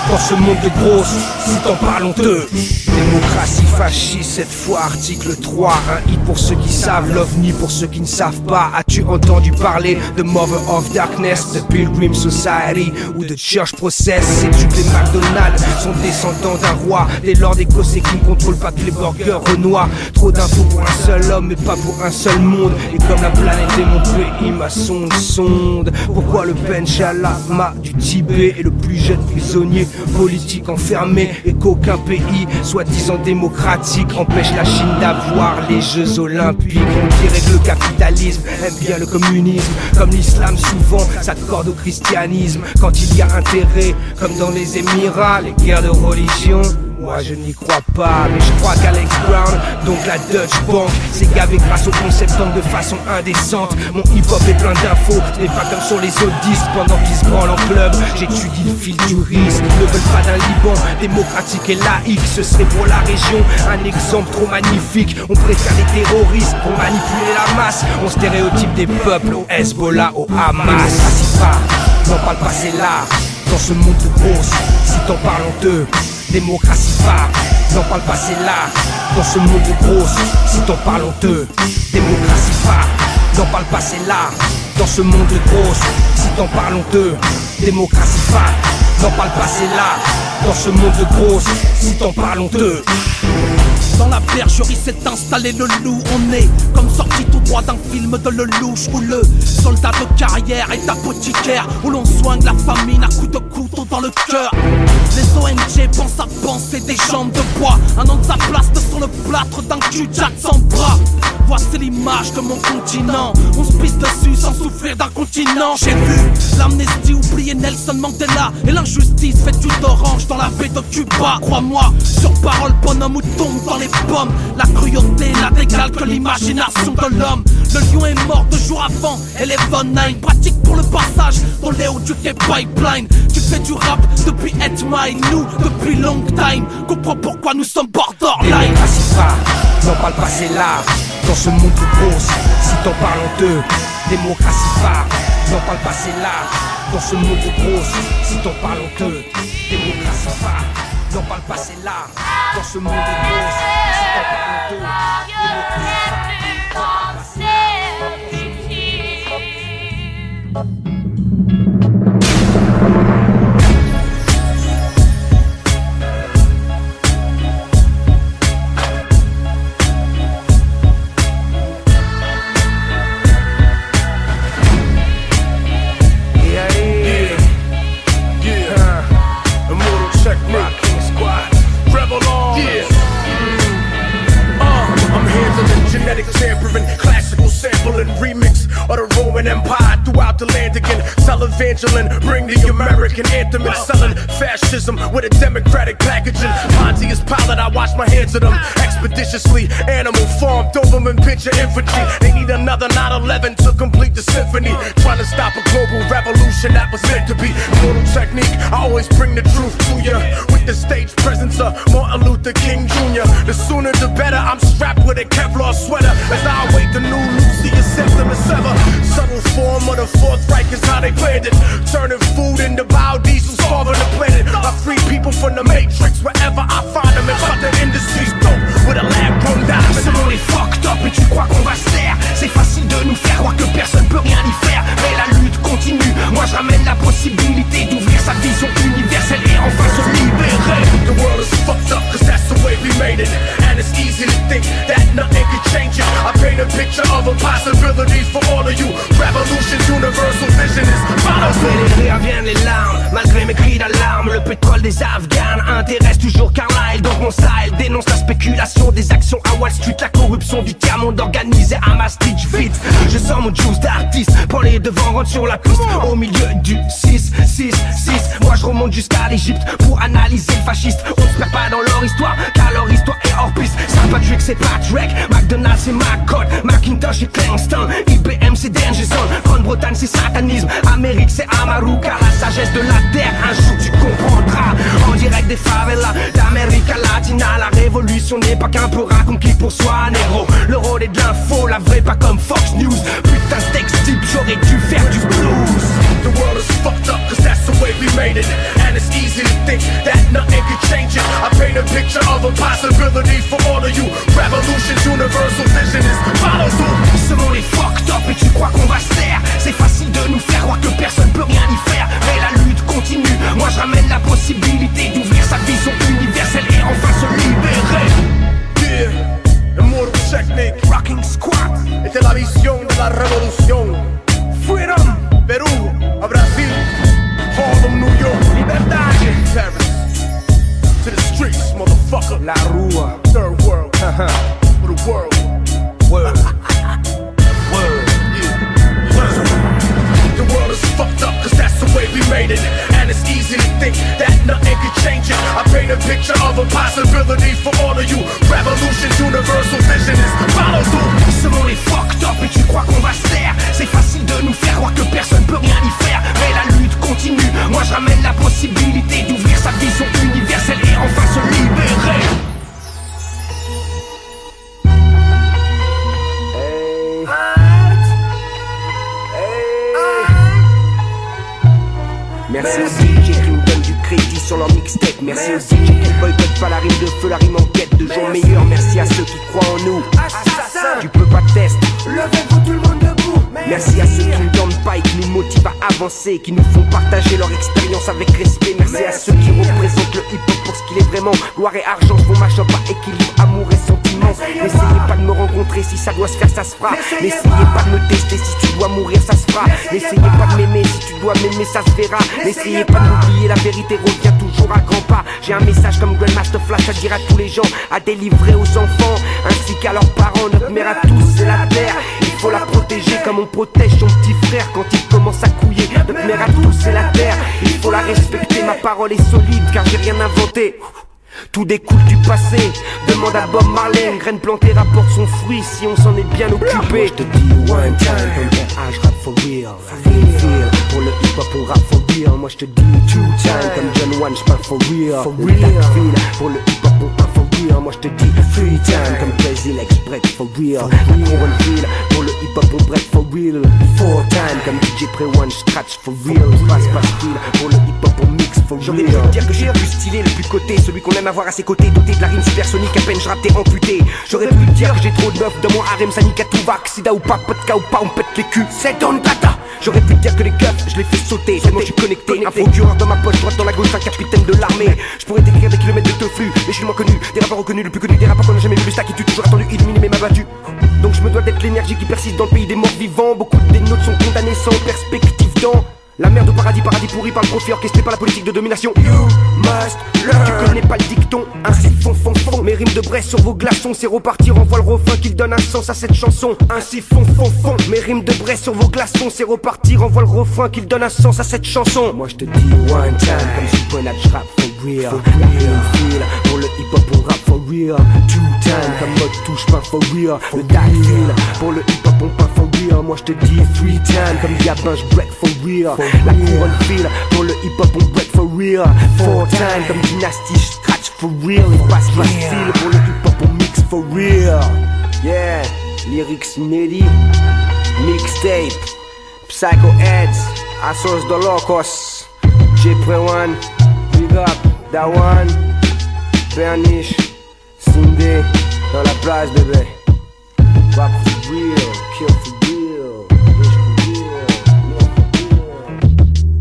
dans ce monde de grosses, si t'en parles honteux. Démocratie fasciste, cette fois article 3. Un hit pour ceux qui savent, l'OVNI pour ceux qui ne savent pas. As-tu entendu parler de Mother of Darkness, de Pilgrim Society ou de Church Process? Sais-tu que les McDonald's sont descendants d'un roi? Dès lors des cossés qui ne contrôlent pas que les burgers Renoir. Trop d'infos pour un seul homme mais pas pour un seul monde. Et comme la planète est mon pays, ma sonde. Pourquoi le Benjalama du Tibet est le plus jeune prisonnier politique enfermé, et qu'aucun pays soi-disant démocratique empêche la Chine d'avoir les Jeux Olympiques? On dirait que le capitalisme aime bien le communisme, comme l'islam souvent s'accorde au christianisme. Quand il y a intérêt, comme dans les Émirats, les guerres de religion. Moi je n'y crois pas, mais je crois qu'Alex Brown, donc la Dutch Bank, s'est gavé grâce au concept de façon indécente. Mon hip-hop est plein d'infos, n'est pas comme sur les autres disques. Pendant qu'ils se branlent en club, j'étudie le fil du risque. Ils ne veulent pas d'un Liban démocratique et laïque. Ce serait pour la région un exemple trop magnifique. On préfère les terroristes pour manipuler la masse. On stéréotype des peuples au Hezbollah, au Hamas. Démocratie pas, n'en parle pas, c'est là. Dans ce monde de grosses, si t'en parles honteux. Démocratie pas, n'en parle pas, c'est là. Dans ce monde de grosses, si t'en parles honteux. Démocratie pas, n'en parle pas, c'est là. Dans ce monde de grosses, si t'en parles honteux. Démocratie pas, n'en parle pas, c'est là. Dans ce monde de grosses, si t'en parles honteux. Dans la bergerie s'est installé le loup. On est comme sorti tout droit d'un film de Lelouch, où le soldat de carrière est apothicaire, où l'on soigne la famine à coups de couteau dans le cœur. Les ONG pensent à penser des jambes de bois. Un homme s'aplaste sur le plâtre d'un cul-jack sans bras. Voici l'image de mon continent. On se pisse dessus sans souffrir d'un continent. J'ai vu l'amnestie oublier Nelson Mandela, et l'injustice vêtue d'orange dans la baie de Cuba. Crois-moi, sur parole, bonhomme ou tombe dans les pommes. La cruauté n'a d'égal que l'imagination de l'homme. Le lion est mort 2 jours avant, et les Von 9 pratique pour le passage dans les hauts du quai Pipeline. Tu fais du rap depuis Edma et nous depuis long time. Comprends pourquoi nous sommes borderline. Démocratie pas, n'en parle pas, c'est là. Dans ce monde de grosses, si t'en parles honteux. Démocratie pas, n'en parle pas, c'est là. Dans ce monde de grosses, si t'en parles honteux. Démocratie pas, n'en parle pas, c'est là. Dans ce monde de grosses, si t'en parles honteux. Démocratie pas, n'en parle pas, c'est là. Genetic tampering, classical sampling, remix of the Roman Empire throughout the land again. Televangelin, bring the American anthem and selling fascism with a democratic packaging. Pontius Pilate, I wash my hands of them expeditiously. Animal farm, Doberman picture infantry. They need another 9/11 to complete the symphony. Trying to stop a global revolution that was meant to be. Mortal technique, I always bring the truth to ya. With the stage presence of Martin Luther King Jr. The sooner the better, I'm strapped with a Kevlar sweater as I await the new Lucius Septimus Sever. Subtle form of the Fourth Reich is how they planned it. Turning food into biodiesel, starving the planet. I free people from the matrix wherever I find them. And cut the industries dope with a lab grown diamond. Ce monde est fucked up et tu crois qu'on va se taire. C'est facile de nous faire croire que personne peut rien y faire. Mais la lutte continue, moi je ramène la possibilité d'ouvrir sa vision universelle et enfin se libérer. The world is fucked up cause that's the way we made it. And it's easy to think that nothing can change it. I paint a picture of impossibilities for all of you. Revolution's universal vision is follow me. Les rires viennent les larmes, malgré mes cris d'alarme. Le pétrole des Afghans intéresse toujours Carlyle. Donc mon Sahel dénonce la spéculation des actions à Wall Street. La corruption du tiers-monde organisé à Maastricht. Vite, je sors mon juice d'artiste. Prends les devants, rentre sur la piste. Au milieu du 6-6-6. Moi je remonte jusqu'à l'Egypte pour analyser le fasciste. On se perd pas dans leur histoire, car leur histoire est hors piste. Saint Patrick c'est Patrick, McDonald's c'est McCord, Macintosh c'est Kingston, IBM c'est Danger Zone, Grande-Bretagne c'est satanisme, Amérique c'est Amaru, car la sagesse de la terre un jour tu comprendras. En direct des favelas d'Amérique Latina, la révolution n'est pas qu'un peu conquis pour soi, négro. Le rôle est de l'info, la vraie pas comme Fox News. Putain de texte type, j'aurais dû faire du blues. The world is fucked up cause that's the way we made it. And it's easy easy to think that nothing could change it. I paint a picture of a possibility for all of you. Revolution's universal vision is follow through. Ce monde est fucked up et tu crois qu'on va se taire. C'est facile de nous faire croire que personne peut rien y faire. Mais la lutte continue, moi je ramène la possibilité d'ouvrir sa vision universelle et enfin se libérer. Yeah, Immortal Technique, Rocking Squad. esta es la visión de la revolución. Freedom, Perú, a Brasil, Harlem, New York, libertad, Paris, to the streets, motherfucker. La Rua, Third world, for the world. Word. The world is fucked up cause that's the way we made it. And it's easy to think that nothing could change it. I paint a picture of a possibility for all of you. Revolution's universal vision is follow through. Ce monde est fucked up et tu crois qu'on va se taire. C'est facile de nous faire croire que personne peut rien y faire. Mais la lutte continue, moi je ramène la possibilité d'ouvrir sa vision universelle et enfin se libérer. Merci aux DJ qui me donnent du crédit sur leur mixtape. Merci aux DJ qui boycottent pas la rime de feu, la rime en quête de jours meilleurs. Merci à ceux qui croient en nous. Tu peux pas tester. Levez-vous tout le monde debout. Merci à ceux qui ne dorment pas et qui nous motivent à avancer, qui nous font partager leur expérience avec respect. Merci à ceux qui représentent le hip-hop pour ce qu'il est vraiment. Gloire et argent font ma shop à équilibre, amour et sentiment. N'essayez pas de me rencontrer, si ça doit se faire, ça se fera. N'essayez pas de me tester, si tu dois mourir, ça se fera. N'essayez pas de m'aimer, si tu dois m'aimer, ça se verra. N'essayez pas de m'oublier, la vérité revient toujours à grands pas. J'ai un message comme Grandmaster Flash à dire à tous les gens, à délivrer aux enfants, ainsi qu'à leurs parents. Notre mère à tous, c'est la terre. Il faut la protéger comme on protège son petit frère quand il commence à couiller. Notre mère à tous, c'est la terre. Il faut la respecter, ma parole est solide car j'ai rien inventé. Tout découle du passé, demande à Bob Marley. Une graine plantée rapporte son fruit si on s'en est bien occupé. Moi je te dis one time, comme un je rap for real. Feel, pour le hip hop on rap for real. Moi je te dis two time, comme John One j'parle for real. For real, pour le hip hop on parle for real. Moi je te dis three time, comme Crazy Legs break for real. La couronne feel, pour le hip hop on break for real. Four time, comme DJ Pre One scratch for real. Passe pas feel, pour le hip hop on mix for real. J'aurais pu te dire que j'ai le plus stylé, le plus coté, celui qu'on aime avoir à ses côtés, doté de la rime supersonique, à peine je rappe t'es amputé. J'aurais pu te dire que j'ai trop de meufs dans mon harem, ça nique à tout va, sida ou pas, vodka ou pas, on pète les culs, c'est ton tata. J'aurais pu te dire que les keufs, je les fais sauter, tellement je suis connecté. Un procureur dans ma poche, droite dans la gauche, un capitaine de l'armée. Je pourrais t'écrire des kilomètres de teuflus, mais je suis le moins connu, des rappeurs reconnus, le plus connu des rappeurs qu'on a jamais vu, le star qui tue toujours attendu, illuminé mais m'a battu. Donc je me dois d'être l'énergie qui persiste dans le pays des morts vivants. Beaucoup des nôtres sont condamnés sans perspective dans la merde au paradis, paradis pourri par le profit orchestré par la politique de domination. You must learn. Tu connais pas le dicton, ainsi fond. Mes rimes de Brest sur vos glaçons, c'est reparti, renvoie le refrain qu'il donne un sens à cette chanson. Ainsi fond. Mes rimes de Brest sur vos glaçons, c'est reparti, renvoie le refrain qu'il donne un sens à cette chanson. Moi je te dis one time, comme si Ponat j'rappe for real. Feel, pour le hip hop on rap for real. Two time, comme mode touche pas for real. Le die feel, pour le hip hop on peint for real. Moi je te dis three time, comme Gabin j'break for real. La couronne feel, pour le hip hop on break for real. Four time, comme Dynasty scratch for real. Et passe feel, pour le hip hop on mix for real. Yeah, lyrics inédits, mixtape, Psycho Heads, Asos de Locos, J Pre One, Big Up, Dawan, Berniche, Cindy, dans la place bébé. Rap for real, kill for real, bitch for real, love for real.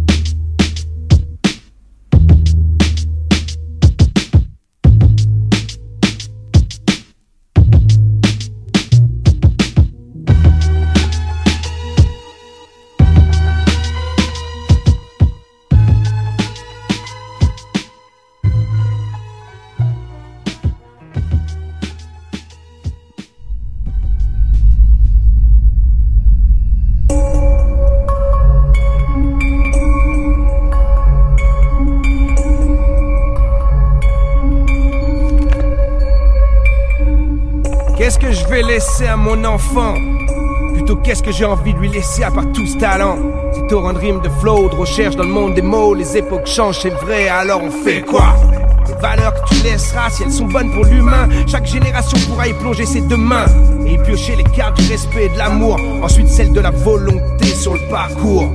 Qu'est-ce que je vais laisser à mon enfant? Plutôt qu'est-ce que j'ai envie de lui laisser à part tout ce talent? C'est torrent de rimes, de flow, de recherche dans le monde des mots. Les époques changent, c'est vrai, alors on fait quoi? Les valeurs que tu laisseras, si elles sont bonnes pour l'humain, chaque génération pourra y plonger ses deux mains et y piocher les cartes du respect et de l'amour. Ensuite celle de la volonté sur le parcours.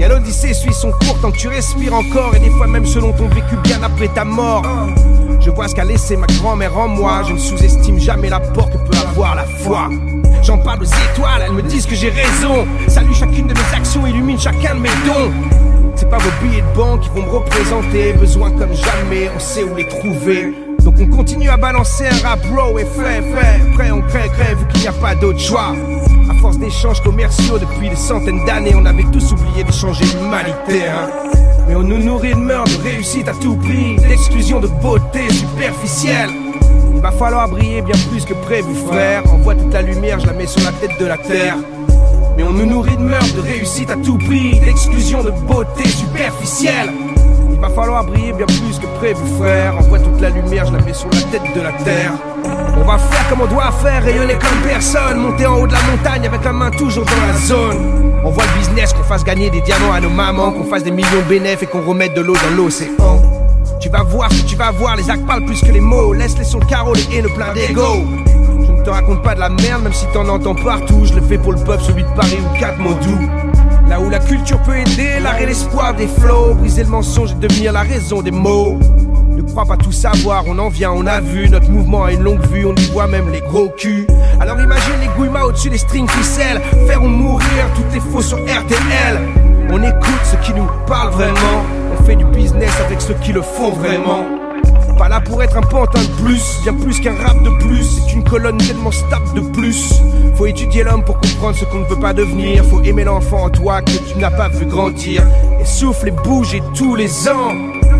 Y'a l'odyssée suit son cours tant que tu respires encore, et des fois même selon ton vécu bien après ta mort. Je vois ce qu'a laissé ma grand-mère en moi. Je ne sous-estime jamais l'apport que peut avoir la foi. J'en parle aux étoiles, elles me disent que j'ai raison. Salue chacune de mes actions, illumine chacun de mes dons. C'est pas vos billets de banque qui vont me représenter. Besoin comme jamais, on sait où les trouver. Donc on continue à balancer un rap raw et frais. Après on crée vu qu'il n'y a pas d'autre choix. À force d'échanges commerciaux depuis des centaines d'années, on avait tous oublié d'échanger l'humanité, hein. Mais on nous nourrit de meurtre, de réussite à tout prix, d'exclusion, de beauté superficielle. Il va falloir briller bien plus que prévu, frère. Envoie toute la lumière, je la mets sur la tête de la terre. Mais on nous nourrit de meurtre, de réussite à tout prix, d'exclusion, de beauté superficielle. Il va falloir briller bien plus que prévu, frère. Envoie toute la lumière, je la mets sur la tête de la terre. On va faire comme on doit faire, rayonner comme personne. Monter en haut de la montagne avec la main toujours dans la zone. On voit le business, qu'on fasse gagner des diamants à nos mamans, qu'on fasse des millions de bénéfices et qu'on remette de l'eau dans l'océan. Tu vas voir ce que tu vas voir, les actes parlent plus que les mots. Laisse-les sur le carreau, les haineux plein d'ego. Je ne te raconte pas de la merde, même si t'en entends partout. Je le fais pour le peuple, celui de Paris ou 4 mots doux. Là où la culture peut aider, l'art et l'espoir des flots. Briser le mensonge et devenir la raison des mots. Ne crois pas tout savoir, on en vient, on a vu. Notre mouvement a une longue vue, on y voit même les gros culs. Alors imagine les gouillemats au-dessus des strings ficelles. Faire ou mourir, tout est faux sur RTL. On écoute ceux qui nous parlent vraiment. On fait du business avec ceux qui le font vraiment. Pas là pour être un pantin de plus, bien plus qu'un rap de plus. C'est une colonne tellement stable de plus. Faut étudier l'homme pour comprendre ce qu'on ne veut pas devenir. Faut aimer l'enfant en toi que tu n'as pas vu grandir. Et souffle et bouge et tous les ans.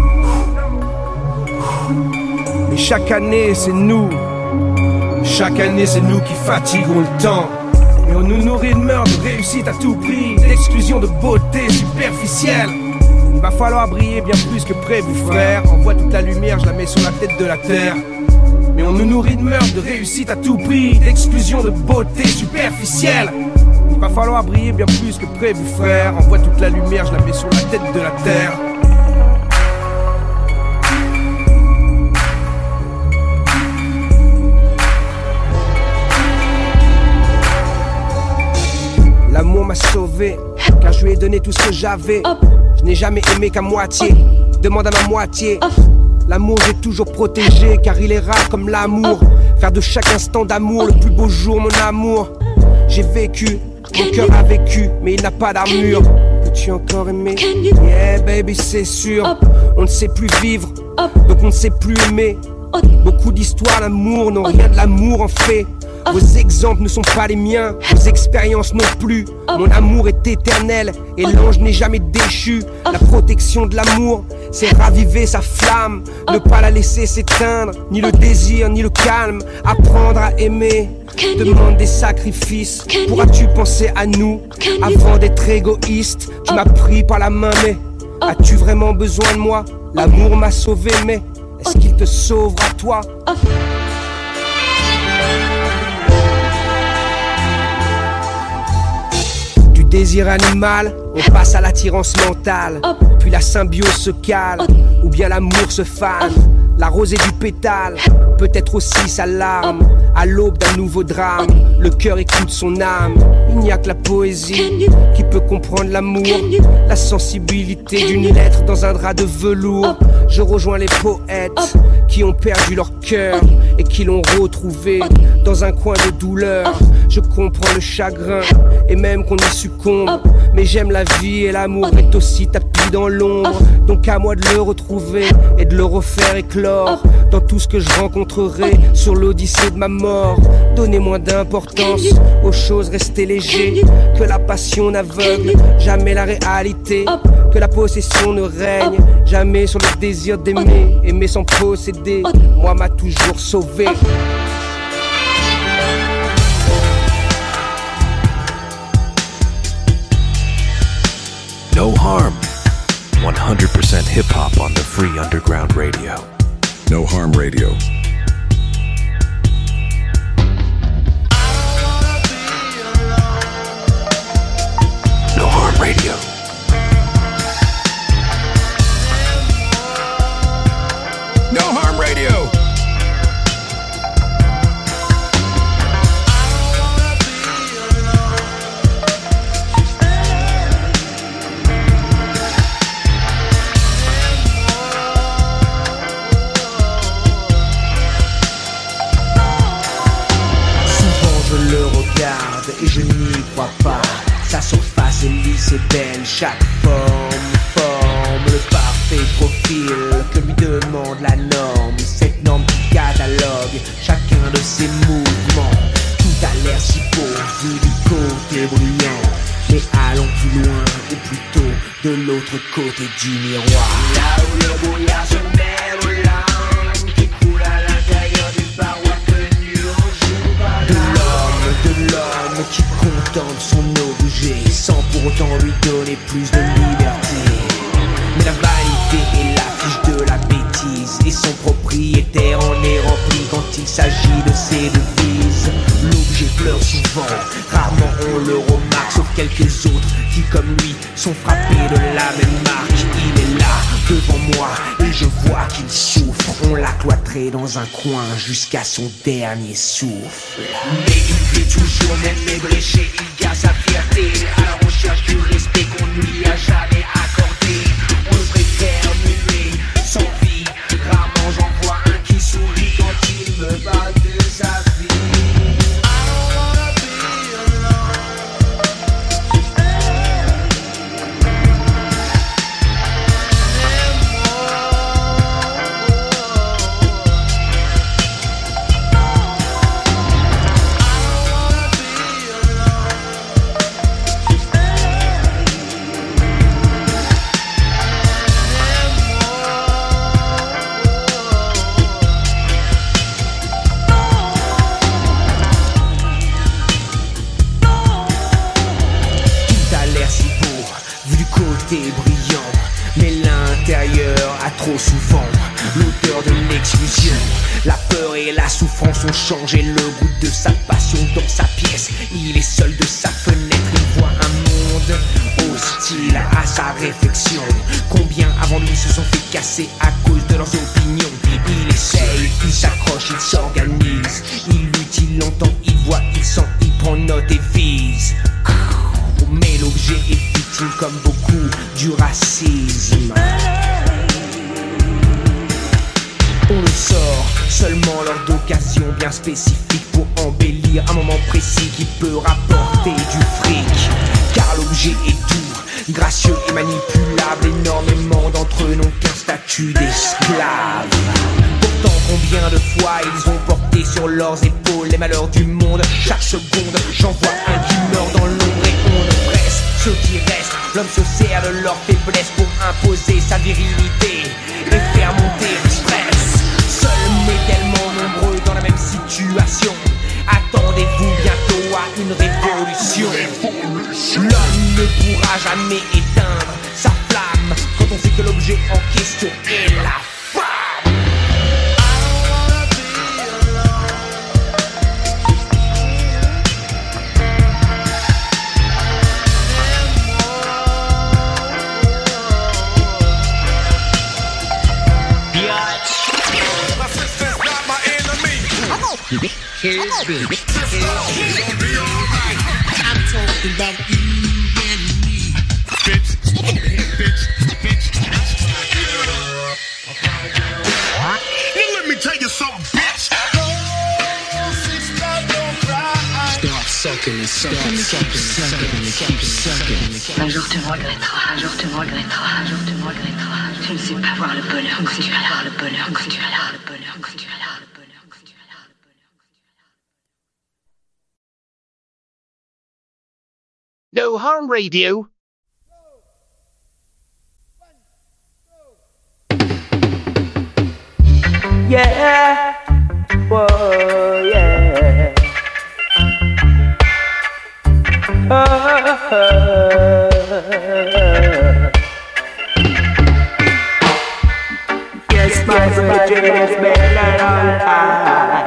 Mais chaque année c'est nous. Chaque année c'est nous qui fatiguons le temps. Et on nous nourrit de meurtre, de réussite à tout prix, d'exclusion, de beauté superficielle. Il va falloir briller bien plus que prévu, frère. Envoie toute la lumière, je la mets sur la tête de la terre. Mais on nous nourrit de meurtre, de réussite à tout prix, d'exclusion, de beauté superficielle. Il va falloir briller bien plus que prévu, frère. Envoie toute la lumière, je la mets sur la tête de la terre. L'amour m'a sauvé, car je lui ai donné tout ce que j'avais. Je n'ai jamais aimé qu'à moitié, demande à ma moitié. L'amour j'ai toujours protégé, car il est rare comme l'amour. Faire de chaque instant d'amour le plus beau jour, mon amour. J'ai vécu, mon cœur a vécu, mais il n'a pas d'armure. Peux-tu encore aimer? Yeah baby c'est sûr. On ne sait plus vivre, donc on ne sait plus aimer. Beaucoup d'histoires d'amour n'ont rien de l'amour en fait. Vos exemples ne sont pas les miens, vos expériences non plus. Mon amour est éternel et l'ange n'est jamais déchu. La protection de l'amour, c'est raviver sa flamme. Ne pas la laisser s'éteindre, ni le désir, ni le calme. Apprendre à aimer demande des sacrifices. Pourras-tu penser à nous avant d'être égoïste? Tu m'as pris par la main mais as-tu vraiment besoin de moi? L'amour m'a sauvé mais est-ce qu'il te sauvera toi? Désir animal, on passe à l'attirance mentale. Puis la symbiose se cale, ou bien l'amour se fane. La rosée du pétale, peut-être aussi sa larme. À l'aube d'un nouveau drame, le cœur écoute son âme. Il n'y a que la poésie qui peut comprendre l'amour. La sensibilité d'une lettre dans un drap de velours. Je rejoins les poètes qui ont perdu leur cœur et qui l'ont retrouvé dans un coin de douleur. Je comprends le chagrin et même qu'on y succombe, mais j'aime la vie et l'amour est aussi tapis dans l'ombre. Donc à moi de le retrouver et de le refaire éclore dans tout ce que je rencontrerai sur l'odyssée de ma mort. Donnez moins d'importance aux choses, restez léger. Que la passion n'aveugle jamais la réalité. Que la possession ne règne jamais sur le désir d'aimer. Aimer sans posséder, moi m'a toujours sauvé. No Harm, 100% hip-hop on the Free Underground Radio. No Harm Radio. No Harm Radio. No Harm Radio. et je n'y crois pas. Sa surface est lisse et belle, chaque forme le parfait profil que lui demande la norme. Cette norme qui catalogue chacun de ses mouvements. Tout a l'air si beau vu du côté brillant, mais allons plus loin ou plutôt de l'autre côté du miroir. Là où le brouillard se mêle aux larmes qui coulent à l'intérieur des parois tenues au jour par de l'homme qui contemple son objet sans pour autant lui donner plus de liberté. Mais la vanité est l'affiche de la bêtise et son propriétaire en est rempli quand il s'agit de ses devises. L'objet pleure souvent, rarement on le remarque, sauf quelques autres qui comme lui sont frappés de la même marque. Il est là devant moi et je vois qu'il souffre. On l'a cloîtré dans un coin jusqu'à son dernier souffle. Mais il vit toujours même ébréché, il garde sa fierté à la recherche du respect qu'on ne lui a jamais accordé. On le préfère muet, sans vie. Rarement j'en vois un qui sourit quand il me parle de sa vie. Brillant, mais l'intérieur a trop souvent l'odeur de l'exclusion. La peur et la souffrance ont changé le goût de sa passion dans sa pièce. Il est seul de sa fenêtre, il voit un monde hostile à sa réflexion. Combien avant lui se sont fait casser à cause de leurs opinions. Il essaye, il s'accroche, il s'organise. Il lutte, il l'entend, il voit, il sent, il prend note et vise. Mais l'objet est victime comme beaucoup du racisme. On le sort seulement lors d'occasions bien spécifiques pour embellir un moment précis qui peut rapporter du fric. Car l'objet est doux, gracieux et manipulable. Énormément d'entre eux n'ont qu'un statut d'esclave. Pourtant combien de fois ils ont porté sur leurs épaules les malheurs du monde. Chaque seconde j'en vois un qui meurt dans l'ombre et on oppresse ceux qui restent. L'homme se sert de leur faiblesse pour imposer sa virilité et faire monter le stress. Seuls mais tellement nombreux dans la même situation. Attendez-vous bientôt à une révolution. L'homme ne pourra jamais éteindre sa flamme quand on sait que l'objet en question est la femme. I'm talking about you and me. Bitch, bitch. Now let me tell you something, bitch. Stop sucking and sucking and keep sucking. Un jour tu me regretteras, un jour tu me regretteras, un jour tu me regretteras. Tu ne sais pas voir le bonheur quand tu es là, le bonheur quand tu es là, le bonheur quand tu es là. No Harm Radio. Yeah, whoa, yeah. Yes, my virgin is better all time.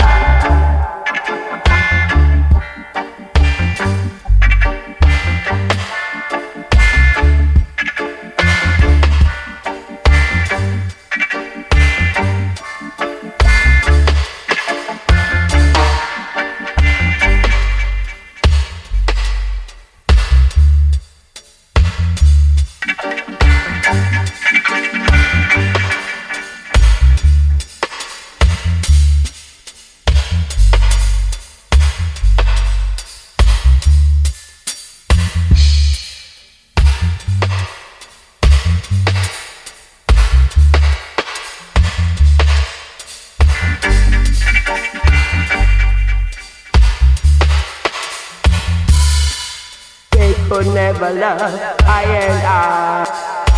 never love I and I.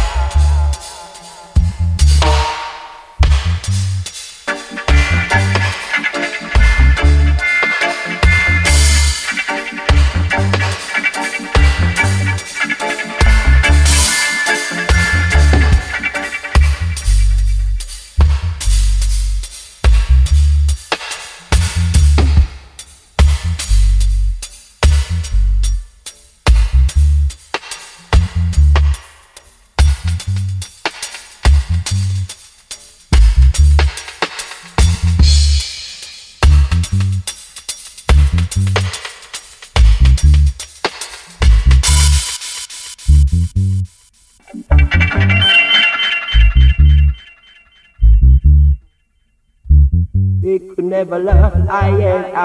We could never love I and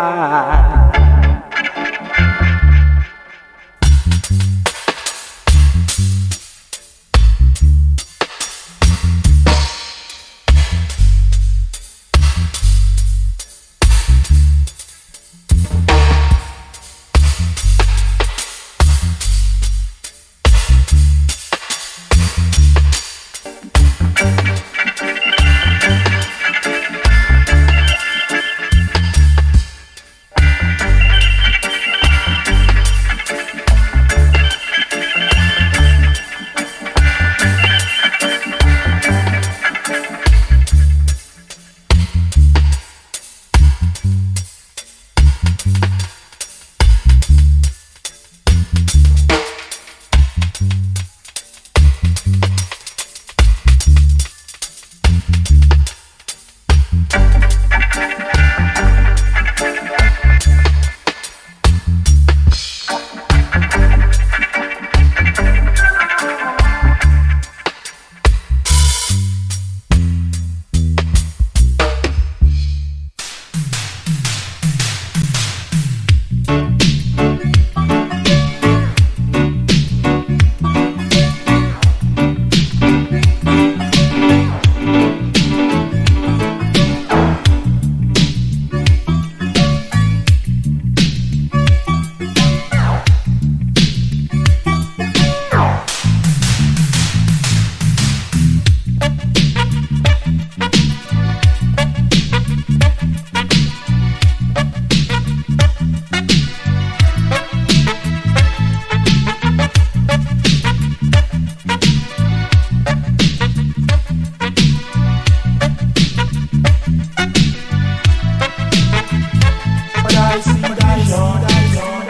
I.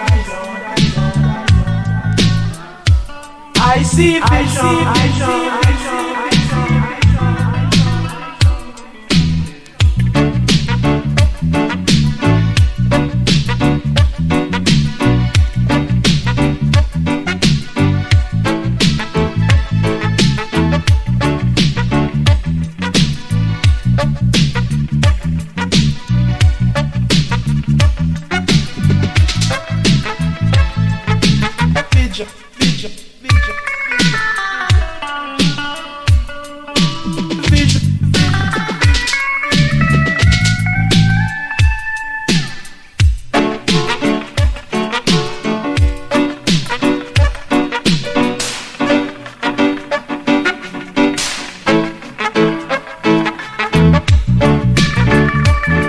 I see vision.